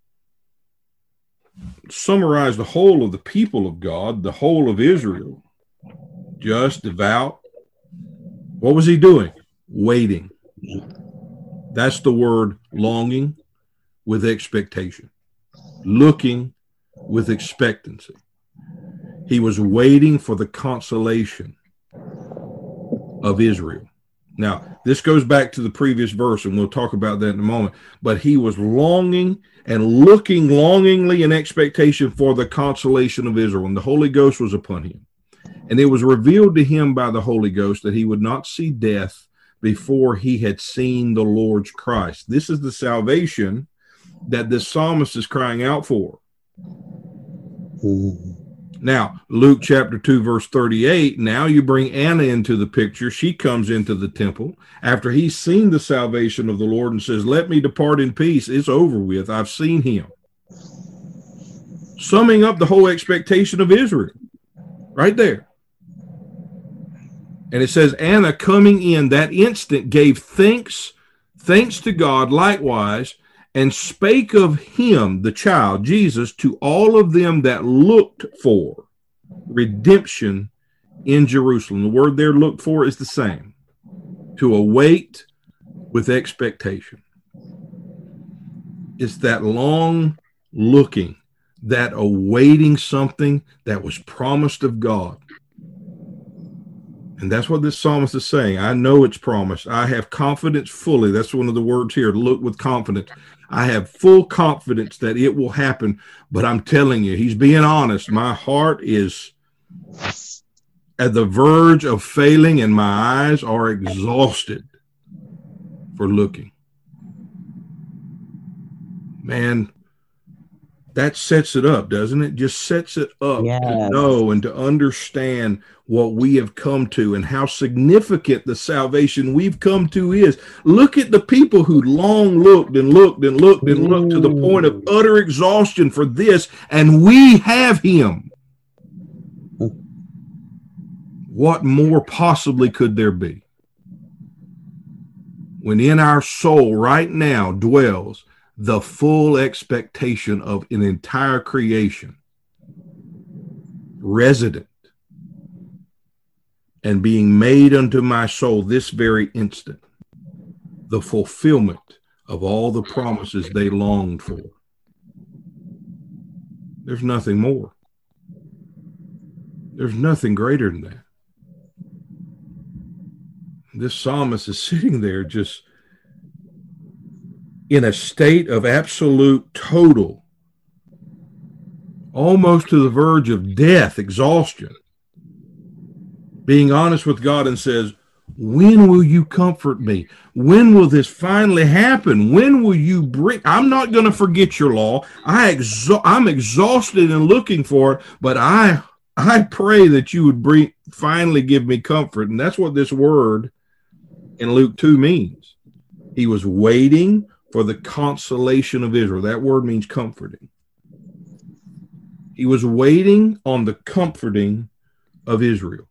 Summarize the whole of the people of God, the whole of Israel, just, devout. What was he doing? Waiting. That's the word longing with expectation, looking with expectancy. He was waiting for the consolation of Israel. Now, this goes back to the previous verse, and we'll talk about that in a moment. But he was longing and looking longingly in expectation for the consolation of Israel, and the Holy Ghost was upon him. And it was revealed to him by the Holy Ghost that he would not see death before he had seen the Lord's Christ. This is the salvation that the psalmist is crying out for. Now, Luke chapter 2, verse 38, now you bring Anna into the picture. She comes into the temple after he's seen the salvation of the Lord and says, let me depart in peace. It's over with. I've seen him. Summing up the whole expectation of Israel right there. And it says, Anna coming in that instant gave thanks to God likewise, and spake of him, the child, Jesus, to all of them that looked for redemption in Jerusalem. The word there, looked for, is the same. to await with expectation. It's that long looking, that awaiting something that was promised of God. And that's what this psalmist is saying. I know it's promised. I have confidence fully. That's one of the words here, look with confidence. I have full confidence that it will happen. But I'm telling you, he's being honest. My heart is at the verge of failing, and my eyes are exhausted for looking. Man, that sets it up, doesn't it? Just sets it up to know and to understand what we have come to and how significant the salvation we've come to is. Look at the people who long looked and looked and looked and looked to the point of utter exhaustion for this, and we have him. What more possibly could there be? When in our soul right now dwells the full expectation of an entire creation, resident and being made unto my soul this very instant, the fulfillment of all the promises they longed for. There's nothing more. There's nothing greater than that. This psalmist is sitting there just in a state of absolute, total, almost to the verge of death, exhaustion, being honest with God, and says, when will you comfort me? When will this finally happen? When will you bring? I'm not going to forget your law. I'm exhausted and looking for it, but I pray that you would finally give me comfort. And that's what this word in Luke 2 means. He was waiting for the consolation of Israel. That word means comforting. He was waiting on the comforting of Israel.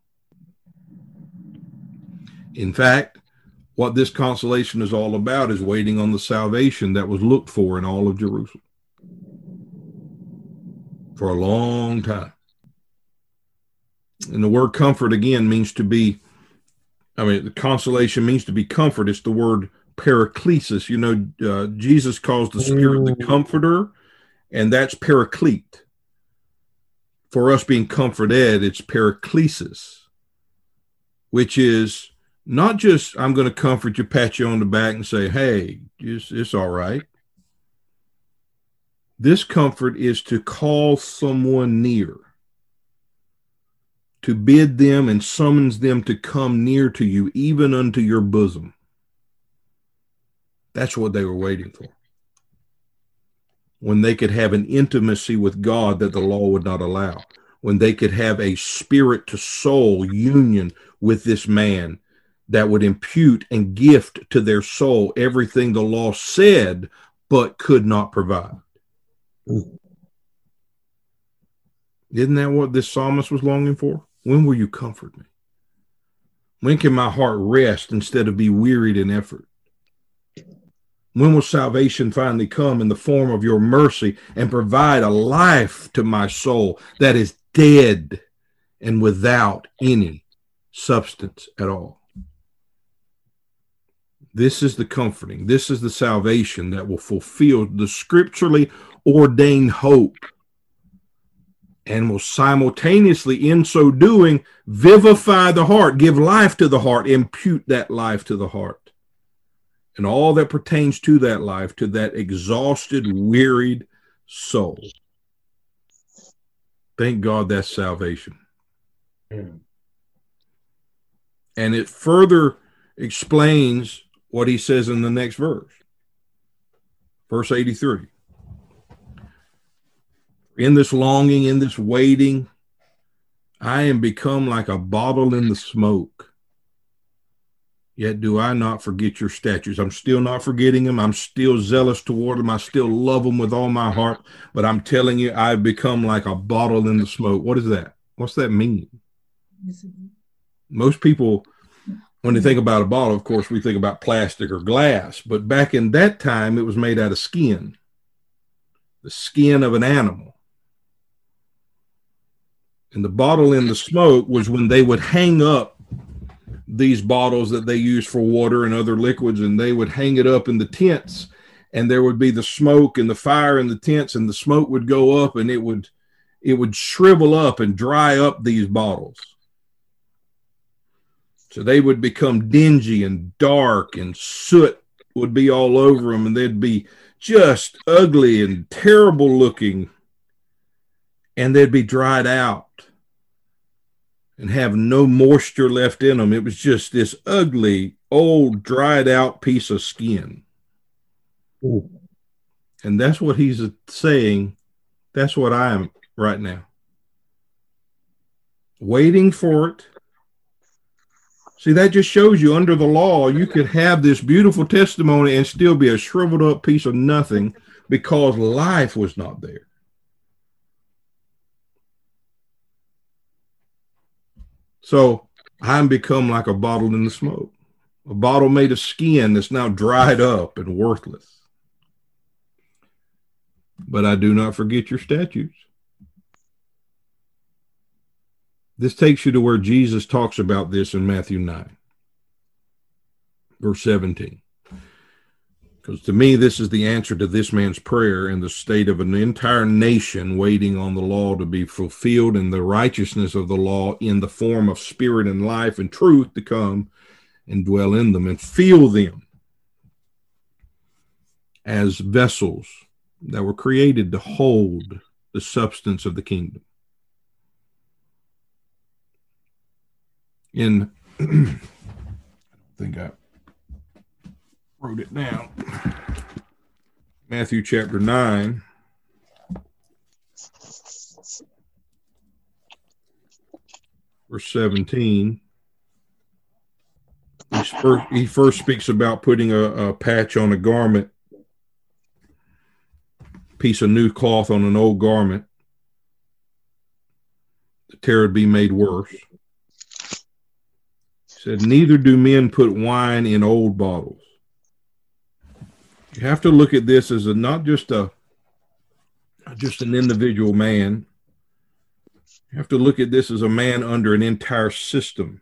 In fact, what this consolation is all about is waiting on the salvation that was looked for in all of Jerusalem for a long time. And the word comfort, again, means to be, the consolation means to be comfort. It's the word paraklesis. Jesus calls the Spirit the Comforter, and that's paraclete. For us being comforted, it's paraklesis, which is not just, I'm going to comfort you, pat you on the back and say, hey, it's all right. This comfort is to call someone near, to bid them and summons them to come near to you, even unto your bosom. That's what they were waiting for. When they could have an intimacy with God that the law would not allow. When they could have a spirit to soul union with this man that would impute and gift to their soul everything the law said, but could not provide. Isn't that what this psalmist was longing for? When will you comfort me? When can my heart rest instead of be wearied in effort? When will salvation finally come in the form of your mercy and provide a life to my soul that is dead and without any substance at all? This is the comforting. This is the salvation that will fulfill the scripturally ordained hope and will simultaneously, in so doing, vivify the heart, give life to the heart, impute that life to the heart. And all that pertains to that life, to that exhausted, wearied soul. Thank God that's salvation. And it further explains what he says in the next verse. Verse 83. In this longing, in this waiting, I am become like a bottle in the smoke. Yet do I not forget your statutes. I'm still not forgetting them. I'm still zealous toward them. I still love them with all my heart. But I'm telling you, I've become like a bottle in the smoke. What is that? What's that mean? Most people, when they think about a bottle, of course, we think about plastic or glass. But back in that time, it was made out of skin. The skin of an animal. And the bottle in the smoke was when they would hang up these bottles that they use for water and other liquids, and they would hang it up in the tents, and there would be the smoke and the fire in the tents, and the smoke would go up, and it would shrivel up and dry up these bottles. So they would become dingy and dark, and soot would be all over them, and they'd be just ugly and terrible looking, and they'd be dried out and have no moisture left in them. It was just this ugly, old, dried out piece of skin. Ooh. And that's what he's saying. That's what I am right now. Waiting for it. See, that just shows you under the law, you could have this beautiful testimony and still be a shriveled up piece of nothing because life was not there. So I'm become like a bottle in the smoke, a bottle made of skin that's now dried up and worthless. But I do not forget your statutes. This takes you to where Jesus talks about this in Matthew 9, verse 17. Because to me, this is the answer to this man's prayer and the state of an entire nation waiting on the law to be fulfilled and the righteousness of the law in the form of spirit and life and truth to come and dwell in them and feel them as vessels that were created to hold the substance of the kingdom. I don't think I wrote it down. Matthew chapter 9. Verse 17. He first speaks about putting a patch on a garment, piece of new cloth on an old garment. The tear would be made worse. Said, neither do men put wine in old bottles. You have to look at this as not just an individual man. You have to look at this as a man under an entire system,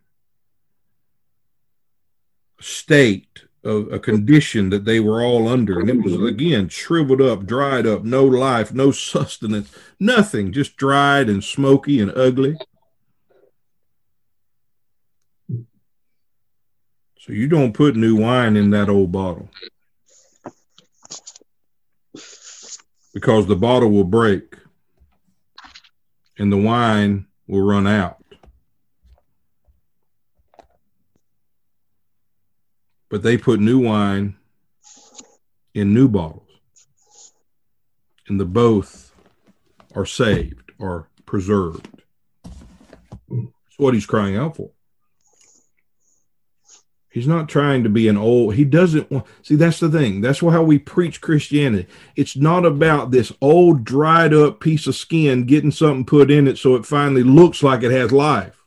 a state, a condition that they were all under. And it was, again, shriveled up, dried up, no life, no sustenance, nothing, just dried and smoky and ugly. So you don't put new wine in that old bottle because the bottle will break and the wine will run out. But they put new wine in new bottles, and the both are saved or preserved. That's what he's crying out for. He's not trying to be he doesn't want, see, that's the thing. That's how we preach Christianity. It's not about this old dried up piece of skin getting something put in it so it finally looks like it has life.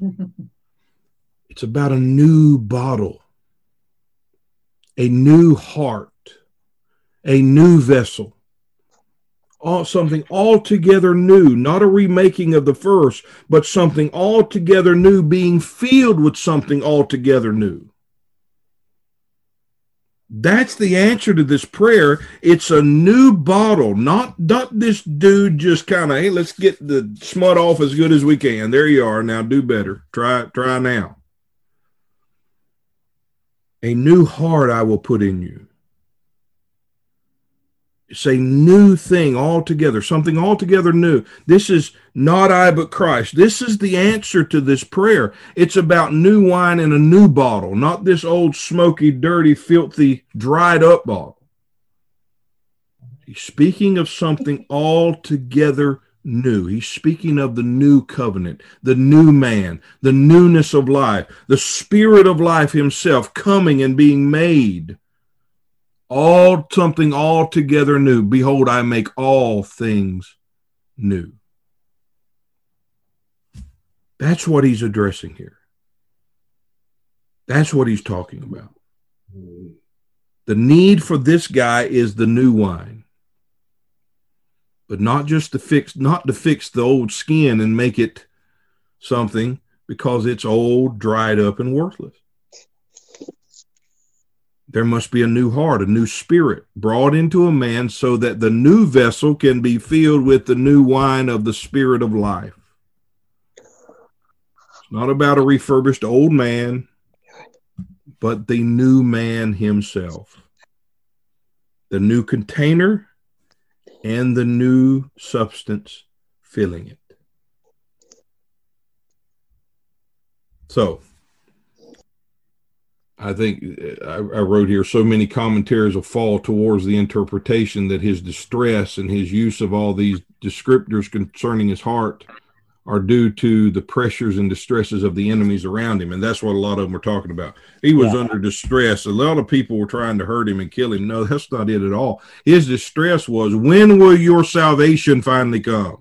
It's about a new bottle, a new heart, a new vessel, something altogether new, not a remaking of the first, but something altogether new, being filled with something altogether new. That's the answer to this prayer. It's a new bottle, not this dude just kind of, hey, let's get the smut off as good as we can. There you are. Now do better. Try now. A new heart I will put in you. It's a new thing altogether, something altogether new. This is not I, but Christ. This is the answer to this prayer. It's about new wine in a new bottle, not this old, smoky, dirty, filthy, dried up bottle. He's speaking of something altogether new. He's speaking of the new covenant, the new man, the newness of life, the spirit of life himself coming and being made. Something altogether new. Behold, I make all things new. That's what he's addressing here. That's what he's talking about. The need for this guy is the new wine. But not just to fix the old skin and make it something, because it's old, dried up, and worthless. There must be a new heart, a new spirit brought into a man so that the new vessel can be filled with the new wine of the Spirit of life. It's not about a refurbished old man, but the new man himself. The new container and the new substance filling it. So, I think I wrote here, so many commentaries will fall towards the interpretation that his distress and his use of all these descriptors concerning his heart are due to the pressures and distresses of the enemies around him. And that's what a lot of them were talking about. He was under distress. A lot of people were trying to hurt him and kill him. No, that's not it at all. His distress was, when will your salvation finally come?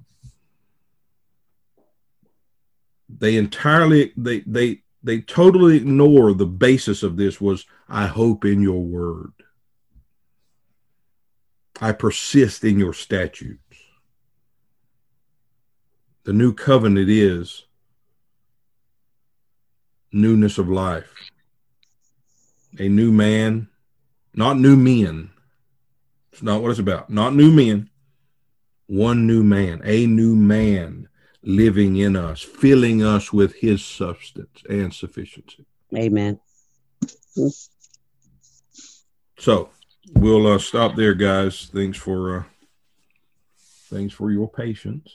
They totally ignore the basis of this was, I hope in your word. I persist in your statutes. The new covenant is newness of life. A new man, not new men. It's not what it's about. Not new men. One new man, a new man living in us, filling us with his substance and sufficiency. Amen. So we'll stop there, guys. Thanks for your patience.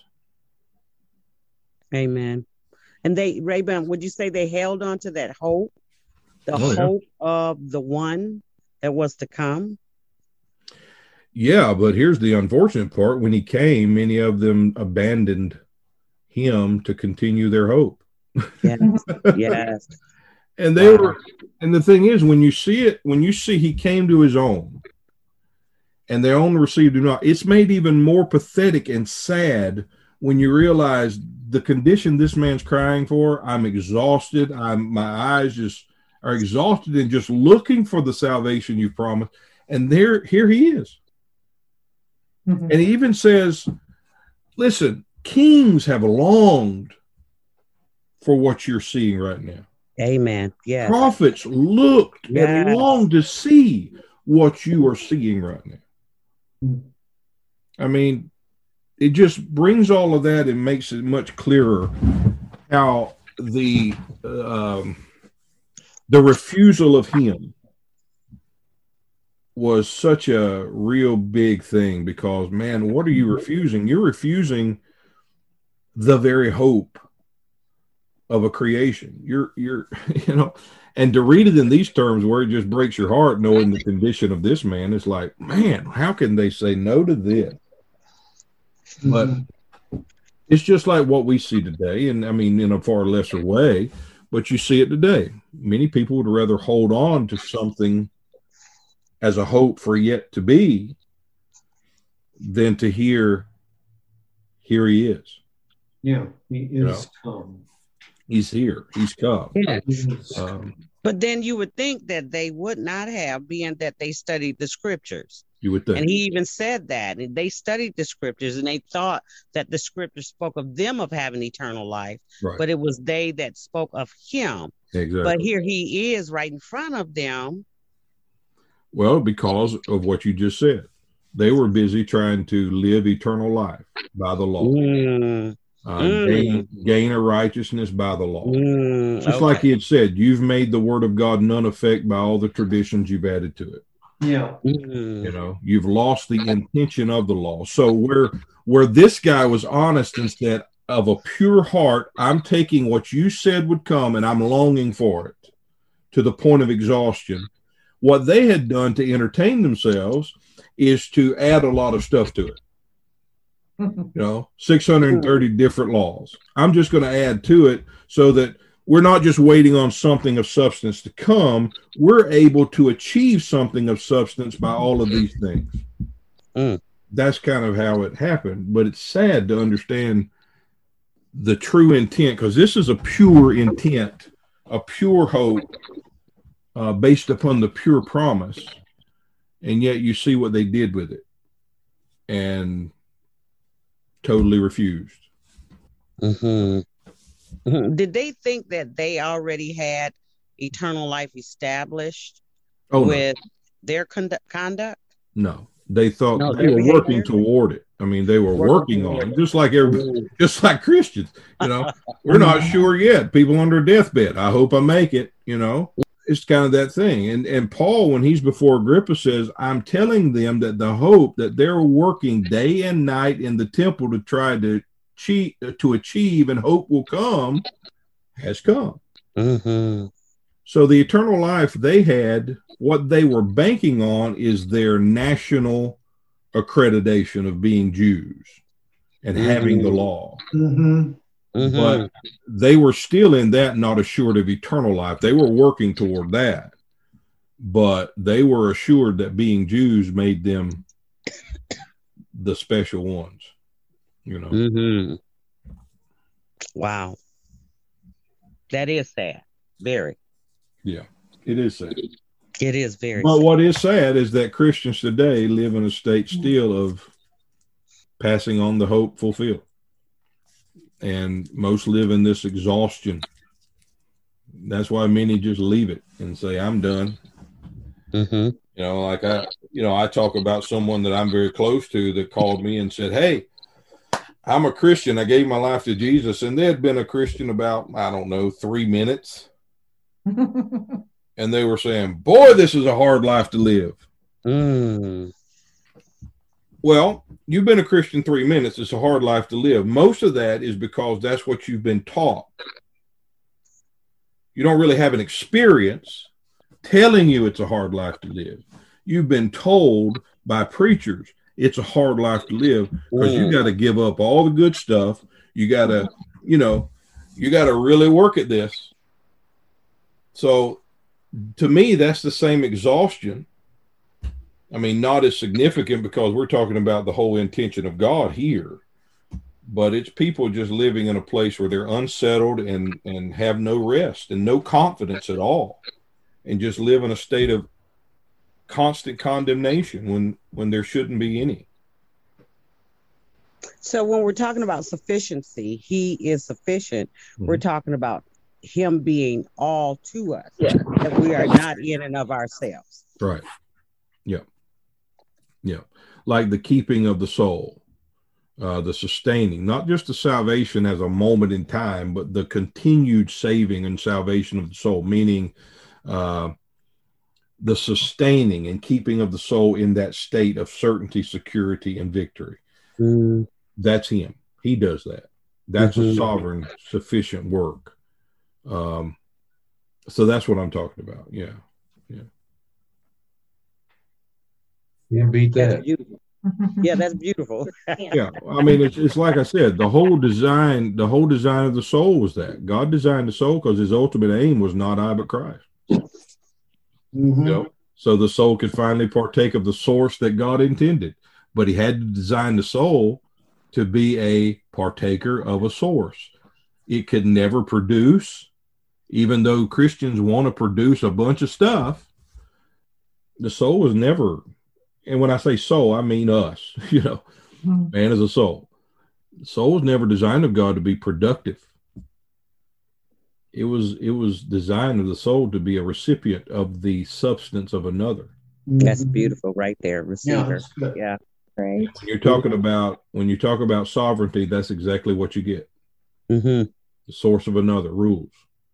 Amen. And Rayburn, would you say they held on to that hope? The hope of the one that was to come? Yeah, but here's the unfortunate part. When he came, many of them abandoned him to continue their hope. Yes. Yes. And they were, and the thing is, when you see he came to his own and their own received him not, it's made even more pathetic and sad when you realize the condition this man's crying for. I'm exhausted. My eyes just are exhausted and just looking for the salvation you promised. And here he is. Mm-hmm. And he even says, listen, kings have longed for what you're seeing right now. Amen. Yeah. Prophets looked and longed to see what you are seeing right now. I mean, it just brings all of that and makes it much clearer how the refusal of him was such a real big thing, because, man, what are you refusing? You're refusing the very hope of a creation. You're and to read it in these terms where it just breaks your heart knowing the condition of this man, it's like, man, how can they say no to this? But it's just like what we see today, and I mean, in a far lesser way, but you see it today. Many people would rather hold on to something as a hope for yet to be than to hear, here he is. Yeah, he is come. He's here. He's come. Yes. But then you would think that they would not have, being that they studied the scriptures. You would think. And he even said that. They studied the scriptures and they thought that the scriptures spoke of them of having eternal life. Right. But it was they that spoke of him. Exactly. But here he is right in front of them. Well, because of what you just said. They were busy trying to live eternal life by the law. Gain a righteousness by the law. Just like he had said, you've made the word of God none effect by all the traditions you've added to it. Yeah. You've lost the intention of the law. So where this guy was honest and said, of a pure heart, I'm taking what you said would come and I'm longing for it to the point of exhaustion. What they had done to entertain themselves is to add a lot of stuff to it. 630 different laws. I'm just going to add to it so that we're not just waiting on something of substance to come. We're able to achieve something of substance by all of these things. That's kind of how it happened. But it's sad to understand the true intent, because this is a pure intent, a pure hope based upon the pure promise. And yet you see what they did with it. And totally refused. Did they think that they already had eternal life established with their conduct? No, they thought they were working toward it. I mean, they were working on it, just like everybody, just like Christians. We're not sure yet. People on their deathbed. I hope I make it. It's kind of that thing. And Paul, when he's before Agrippa, says, "I'm telling them that the hope that they're working day and night in the temple to try to achieve, and hope will come, has come." Mm-hmm. So the eternal life they had, what they were banking on is their national accreditation of being Jews and having the law. Mm-hmm. But they were still in that not assured of eternal life. They were working toward that, but they were assured that being Jews made them the special ones. Wow. That is sad. Very. Yeah, it is sad. It is very But sad. what is sad is that Christians today live in a state still of passing on the hope fulfilled. And most live in this exhaustion. That's why many just leave it and say, "I'm done." I talk about someone that I'm very close to that called me and said, "Hey, I'm a Christian. I gave my life to Jesus." And they had been a Christian about, 3 minutes. And they were saying, "Boy, this is a hard life to live." Well, you've been a Christian 3 minutes. It's a hard life to live. Most of that is because that's what you've been taught. You don't really have an experience telling you it's a hard life to live. You've been told by preachers it's a hard life to live because you got to give up all the good stuff. You got to, you got to really work at this. So to me, that's the same exhaustion. I mean, not as significant because we're talking about the whole intention of God here, but it's people just living in a place where they're unsettled and have no rest and no confidence at all, and just live in a state of constant condemnation when there shouldn't be any. So when we're talking about sufficiency, he is sufficient. We're talking about him being all to us, that we are not in and of ourselves. Right. Yeah. Yeah. Like the keeping of the soul, the sustaining, not just the salvation as a moment in time, but the continued saving and salvation of the soul, meaning the sustaining and keeping of the soul in that state of certainty, security, and victory. That's him. He does that. That's a sovereign, sufficient work. So that's what I'm talking about. Yeah. Yeah. Yeah, beat that. That's beautiful. Yeah, that's beautiful. Yeah. I mean, it's like I said, the whole design of the soul was that God designed the soul because his ultimate aim was not I, but Christ. So the soul could finally partake of the source that God intended, but he had to design the soul to be a partaker of a source. It could never produce, even though Christians want to produce a bunch of stuff. The soul was never, and when I say soul, I mean us, man is a soul. The soul was never designed of God to be productive. It was designed of the soul to be a recipient of the substance of another. That's beautiful right there, receiver. Yeah. Right. When you talk about sovereignty, that's exactly what you get. The source of another rules.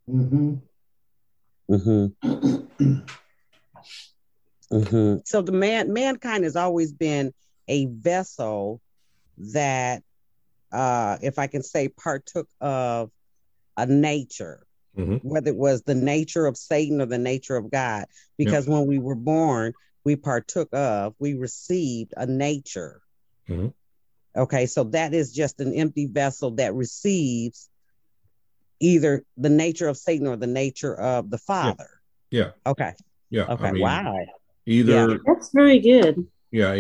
So the mankind has always been a vessel that, if I can say, partook of a nature, whether it was the nature of Satan or the nature of God, because when we were born, we received a nature. Okay, so that is just an empty vessel that receives either the nature of Satan or the nature of the Father. Yeah. Okay. Yeah. Okay. Wow. Either that's very good. Yeah.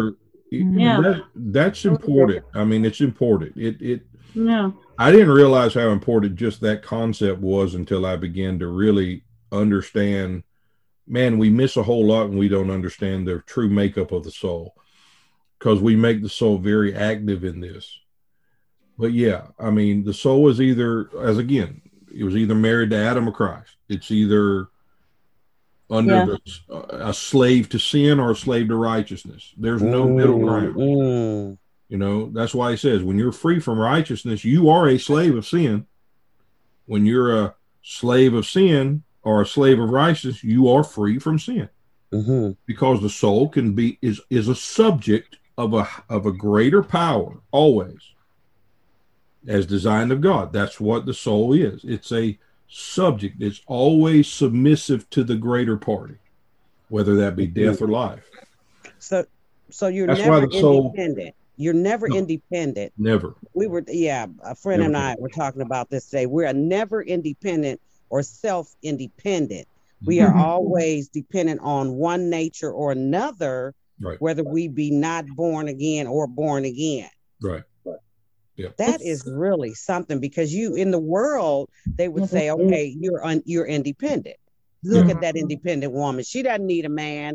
That's important. I mean, it's important. I didn't realize how important just that concept was until I began to really understand. Man, we miss a whole lot when we don't understand the true makeup of the soul, because we make the soul very active in this. But yeah, I mean, the soul is either, as again, it was either married to Adam or Christ. It's either under a slave to sin or a slave to righteousness. There's no middle ground. You know, that's why he says when you're free from righteousness, you are a slave of sin. When you're a slave of sin or a slave of righteousness, you are free from sin. Because the soul can be is a subject of a greater power always, as designed of God. That's what the soul is. It's a subject. It's always submissive to the greater party, whether that be death or life. So you're never independent. You're never independent. Never. A friend and I were talking about this today. We're never independent or self-independent. We are always dependent on one nature or another, whether we be not born again or born again. Right. Yeah. That is really something, because you in the world, they would say, okay, you're independent. Look at that independent woman. She doesn't need a man.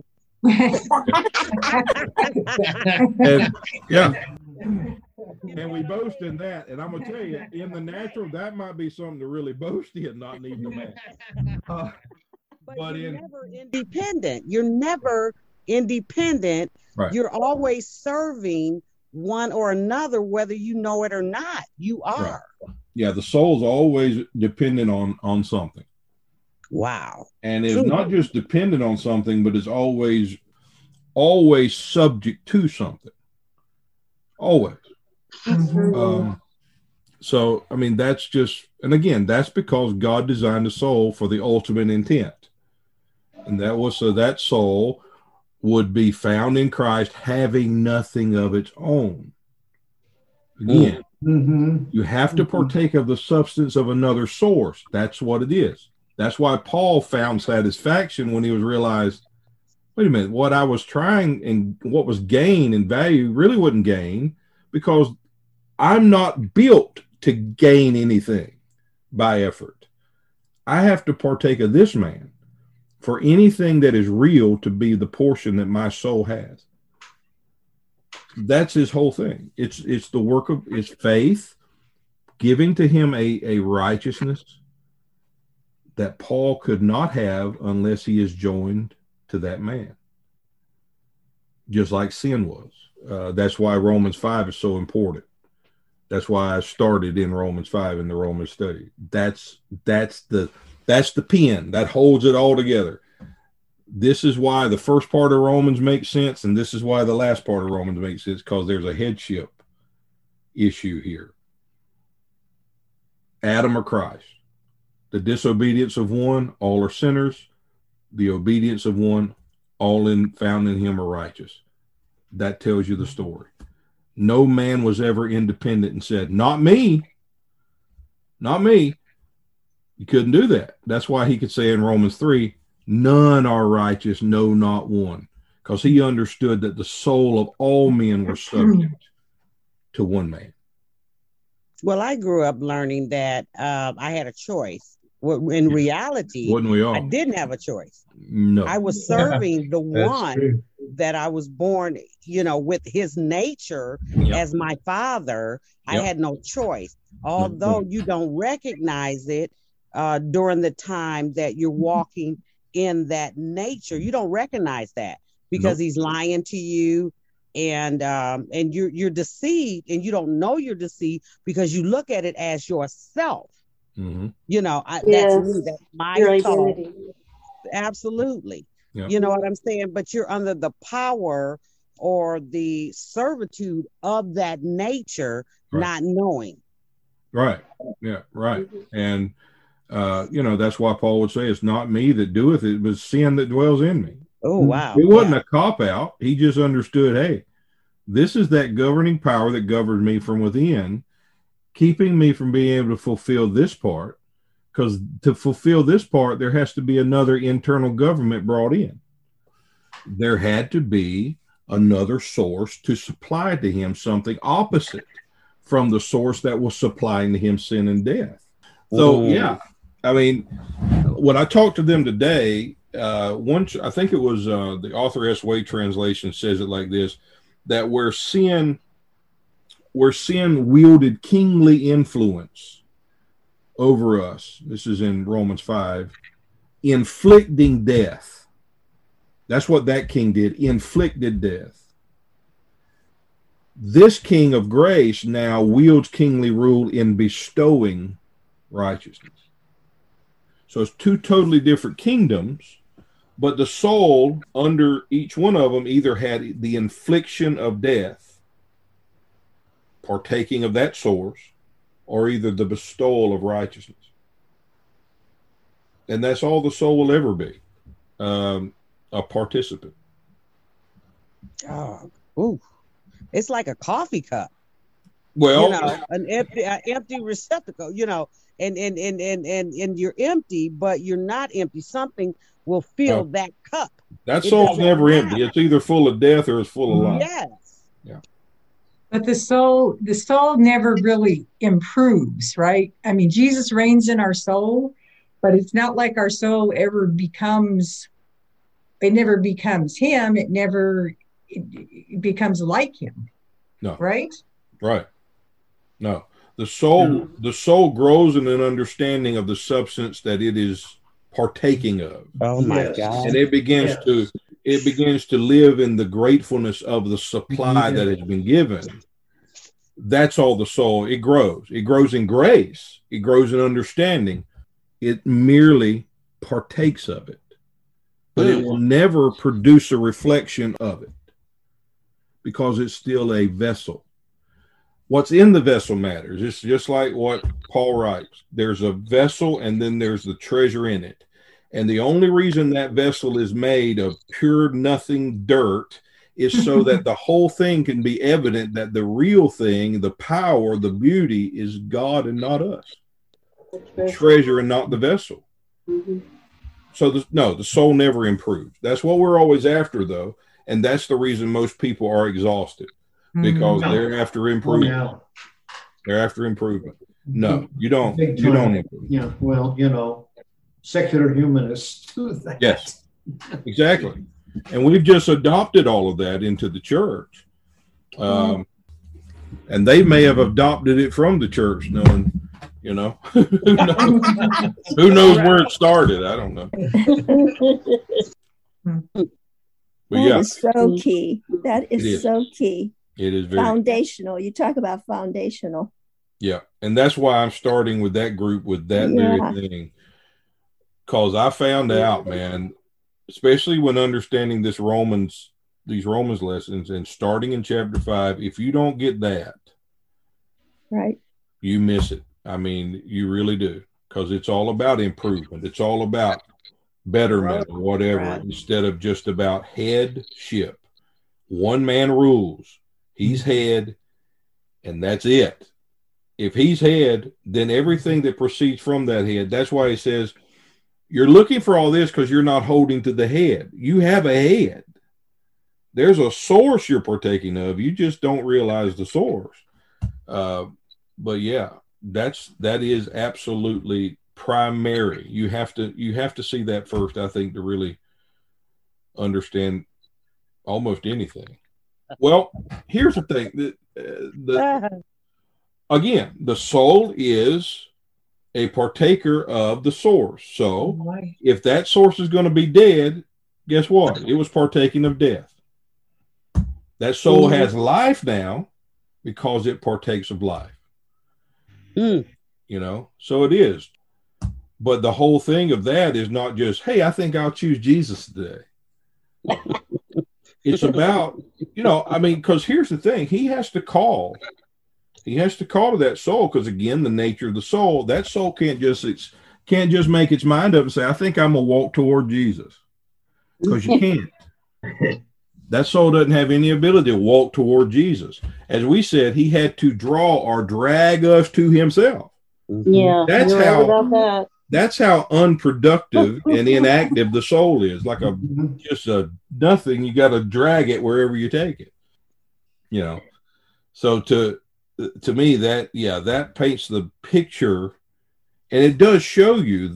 And we boast in that. And I'm going to tell you, in the natural, that might be something to really boast in, not needing a man. But you're never independent. You're never independent. Right. You're always serving one or another, whether you know it or not. You are. Right. Yeah, the soul's always dependent on something. Wow. And it's not just dependent on something, but it's always subject to something. Always. So, I mean, that's just, and again, that's because God designed the soul for the ultimate intent. And that was so that soul would be found in Christ, having nothing of its own. Again, you have to partake of the substance of another source. That's what it is. That's why Paul found satisfaction when he was realized, wait a minute, what I was trying and what was gain and value really wasn't gain, because I'm not built to gain anything by effort. I have to partake of this man for anything that is real to be the portion that my soul has. That's his whole thing. It's the work of his faith, giving to him a righteousness that Paul could not have unless he is joined to that man. Just like sin was. That's why Romans 5 is so important. That's why I started in Romans 5 in the Romans study. That's the pen that holds it all together. This is why the first part of Romans makes sense, and this is why the last part of Romans makes sense, because there's a headship issue here. Adam or Christ. The disobedience of one, all are sinners. The obedience of one, all found in him are righteous. That tells you the story. No man was ever independent and said, not me. Not me. You couldn't do that. That's why he could say in Romans 3, none are righteous, no, not one. Because he understood that the soul of all men were subject to one man. Well, I grew up learning that I had a choice. In reality, wouldn't we all? I didn't have a choice. No. I was serving the one that I was born, with his nature as my father. I had no choice. Although you don't recognize it during the time that you're walking in that nature, you don't recognize that because he's lying to you, and you're deceived, and you don't know you're deceived because you look at it as yourself. Mm-hmm. That's me. That's my thought. Absolutely. Yeah. You know what I'm saying? But you're under the power or the servitude of that nature, not knowing. Right. Yeah. Right. And, that's why Paul would say, it's not me that doeth it, but sin that dwells in me. Oh, wow. It wasn't a cop out. He just understood, hey, this is that governing power that governs me from within, keeping me from being able to fulfill this part, because to fulfill this part, there has to be another internal government brought in. There had to be another source to supply to him something opposite from the source that was supplying to him sin and death. So, I mean, when I talked to them today, I think it was the Arthur S. Wade translation says it like this, that where sin where sin wielded kingly influence over us. This is in Romans 5, inflicting death. That's what that king did, inflicted death. This king of grace now wields kingly rule in bestowing righteousness. So it's two totally different kingdoms, but the soul under each one of them either had the infliction of death, partaking of that source, or either the bestowal of righteousness. And that's all the soul will ever be, a participant. Oh, ooh. It's like a coffee cup. Well, you know, an empty receptacle, you know, and you're empty, but you're not empty. Something will fill that cup. That soul's never empty. It's either full of death or it's full of life. Yes. Yeah. But the soul never really improves, right? I mean, Jesus reigns in our soul, but it's not like our soul ever becomes, it never becomes him. It never becomes like him. No. Right? Right. No. The soul grows in an understanding of the substance that it is partaking of. Oh my God. And it begins to live in the gratefulness of the supply that has been given. That's all the soul. It grows. It grows in grace. It grows in understanding. It merely partakes of it. But it will never produce a reflection of it because it's still a vessel. What's in the vessel matters. It's just like what Paul writes. There's a vessel and then there's the treasure in it. And the only reason that vessel is made of pure nothing dirt is so that the whole thing can be evident that the real thing, the power, the beauty is God and not us. The treasure and not the vessel. Mm-hmm. So the soul never improves. That's what we're always after, though. And that's the reason most people are exhausted because they're after improvement. Oh, yeah. They're after improvement. No, you don't. You don't improve. Yeah, well, you know, secular humanists do that. Yes, exactly. And we've just adopted all of that into the church. And they may have adopted it from the church, knowing, you know, who knows where it started? I don't know. But that is so key. That is so key. It is very foundational. You talk about foundational. Yeah. And that's why I'm starting with that group with that very thing. Because I found out, man, especially when understanding these Romans lessons and starting in chapter 5, if you don't get that, right, you miss it. I mean, you really do. Because it's all about improvement. It's all about betterment or whatever, instead of just about headship. One man rules. He's head, and that's it. If he's head, then everything that proceeds from that head, that's why he says, you're looking for all this because you're not holding to the head. You have a head. There's a source you're partaking of. You just don't realize the source. But yeah, that is absolutely primary. You have to see that first, I think, to really understand almost anything. Well, here's the thing. Again, the soul is a partaker of the source. So if that source is going to be dead, guess what? It was partaking of death. That soul has life now because it partakes of life. You know, so it is. But the whole thing of that is not just, hey, I think I'll choose Jesus today. It's about, you know, I mean, because here's the thing. He has to call to that soul, because again, the nature of the soul, that soul can't just make its mind up and say, I think I'm gonna walk toward Jesus, because you can't. That soul doesn't have any ability to walk toward Jesus. As we said, he had to draw or drag us to himself. Yeah, that's how unproductive and inactive the soul is. Like just a nothing. You got to drag it wherever you take it. You know. So to me, that paints the picture, and it does show you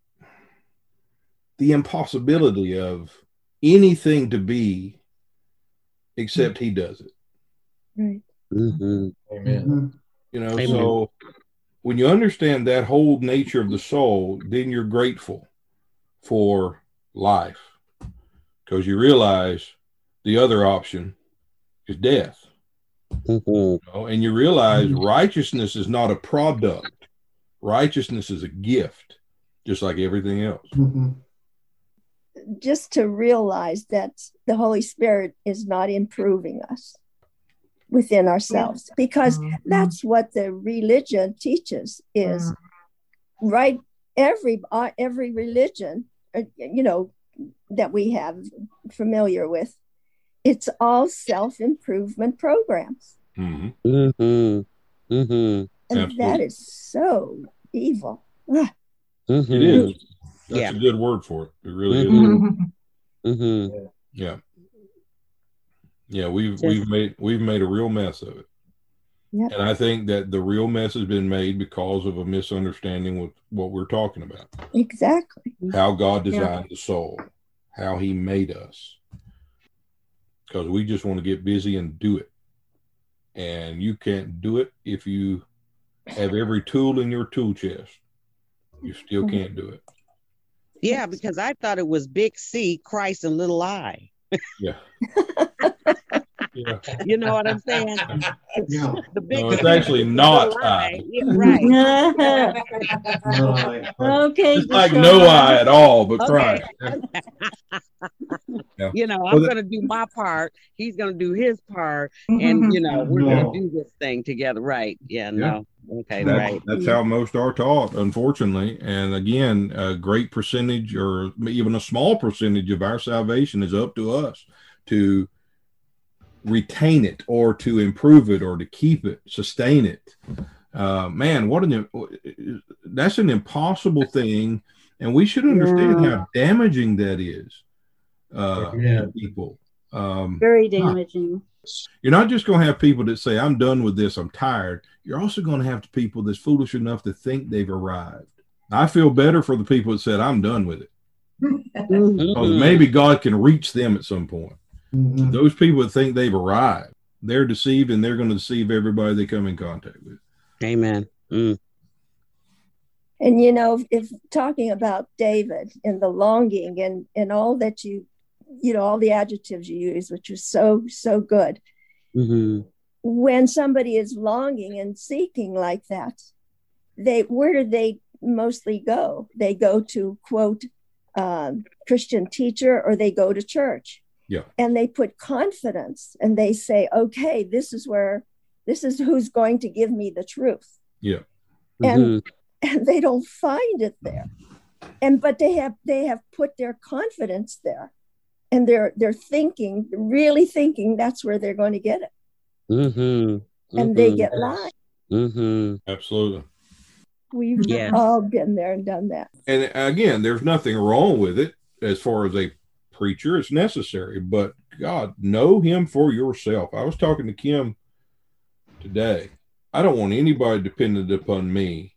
the impossibility of anything to be except he does it. Right. Mm-hmm. Amen. You know, Amen. so when you understand that whole nature of the soul, then you're grateful for life, because you realize the other option is death. Mm-hmm. You know, and you realize righteousness is not a product. Righteousness is a gift, just like everything else. Mm-hmm. Just to realize that the Holy Spirit is not improving us within ourselves, because that's what the religion teaches is right. Every religion, you know, that we have familiar with, it's all self-improvement programs. Mm-hmm. Mm-hmm. Mm-hmm. And Absolutely. that is so evil. Mm-hmm. It is. That's Yeah. a good word for it. It really Mm-hmm. is. Mm-hmm. Yeah. Yeah, we've made a real mess of it. Yeah. And I think that the real mess has been made because of a misunderstanding with what we're talking about. Exactly. How God designed the soul, how he made us. Because we just want to get busy and do it. And you can't do it if you have every tool in your tool chest. You still can't do it. Yeah, because I thought it was big C, Christ, and little I. Yeah. Yeah. You know what I'm saying? Yeah. The big No, it's C, actually the not little I. Yeah, right. Right. Okay. It's like no I at all, but Okay. Christ. Yeah. You know, Well, I'm going to do my part. He's going to do his part. And, you know, we're No. going to do this thing together. Right. Yeah, no. Okay, right. That's how most are taught, unfortunately. And again, a great percentage or even a small percentage of our salvation is up to us to retain it or to improve it or to keep it, sustain it. Man, that's an impossible thing. And we should understand how damaging that is to people. Very damaging. You're not just going to have people that say, I'm done with this, I'm tired. You're also going to have the people that's foolish enough to think they've arrived. I feel better for the people that said, I'm done with it. Because maybe God can reach them at some point. Mm-hmm. Those people that think they've arrived, they're deceived, and they're going to deceive everybody they come in contact with. Amen. And, you know, if talking about David and the longing and all that you know, all the adjectives you use, which is so good. Mm-hmm. When somebody is longing and seeking like that, where do they mostly go? They go to, quote, Christian teacher, or they go to church. Yeah. And they put confidence and they say, okay, this is who's going to give me the truth. Yeah. And they don't find it there. But they have put their confidence there. And they're really thinking that's where they're going to get it. And they get lied. Absolutely. We've all been there and done that. And again, there's nothing wrong with it as far as a preacher. It's necessary, but God, know him for yourself. I was talking to Kim today. I don't want anybody dependent upon me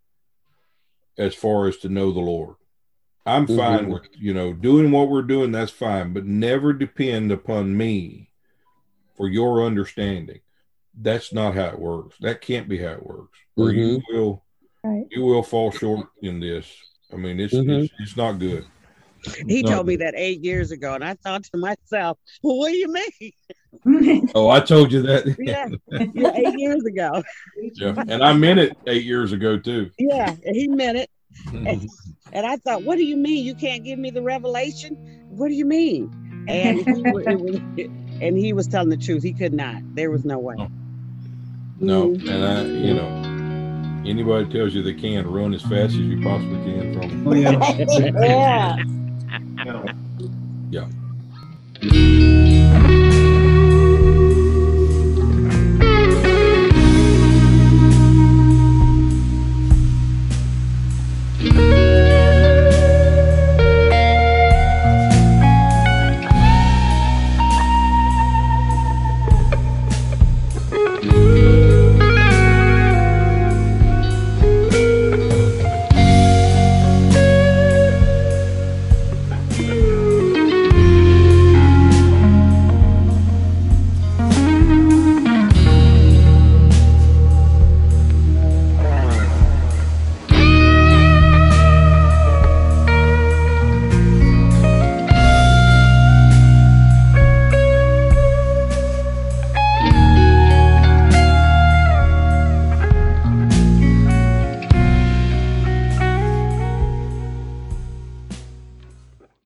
as far as to know the Lord. I'm fine with, doing what we're doing. That's fine, but never depend upon me for your understanding. That's not how it works. That can't be how it works. Or you will fall short in this. I mean, it's not good. He told me that 8 years ago, and I thought to myself, well, what do you mean? Oh, I told you that. Yeah, 8 years ago. Yeah, and I meant it 8 years ago too. Yeah, he meant it. And I thought, what do you mean? You can't give me the revelation? What do you mean? And he was telling the truth. He could not. There was no way. No, and anybody tells you they can, run as fast as you possibly can from them. Oh, yeah. Yeah. Yeah. Yeah.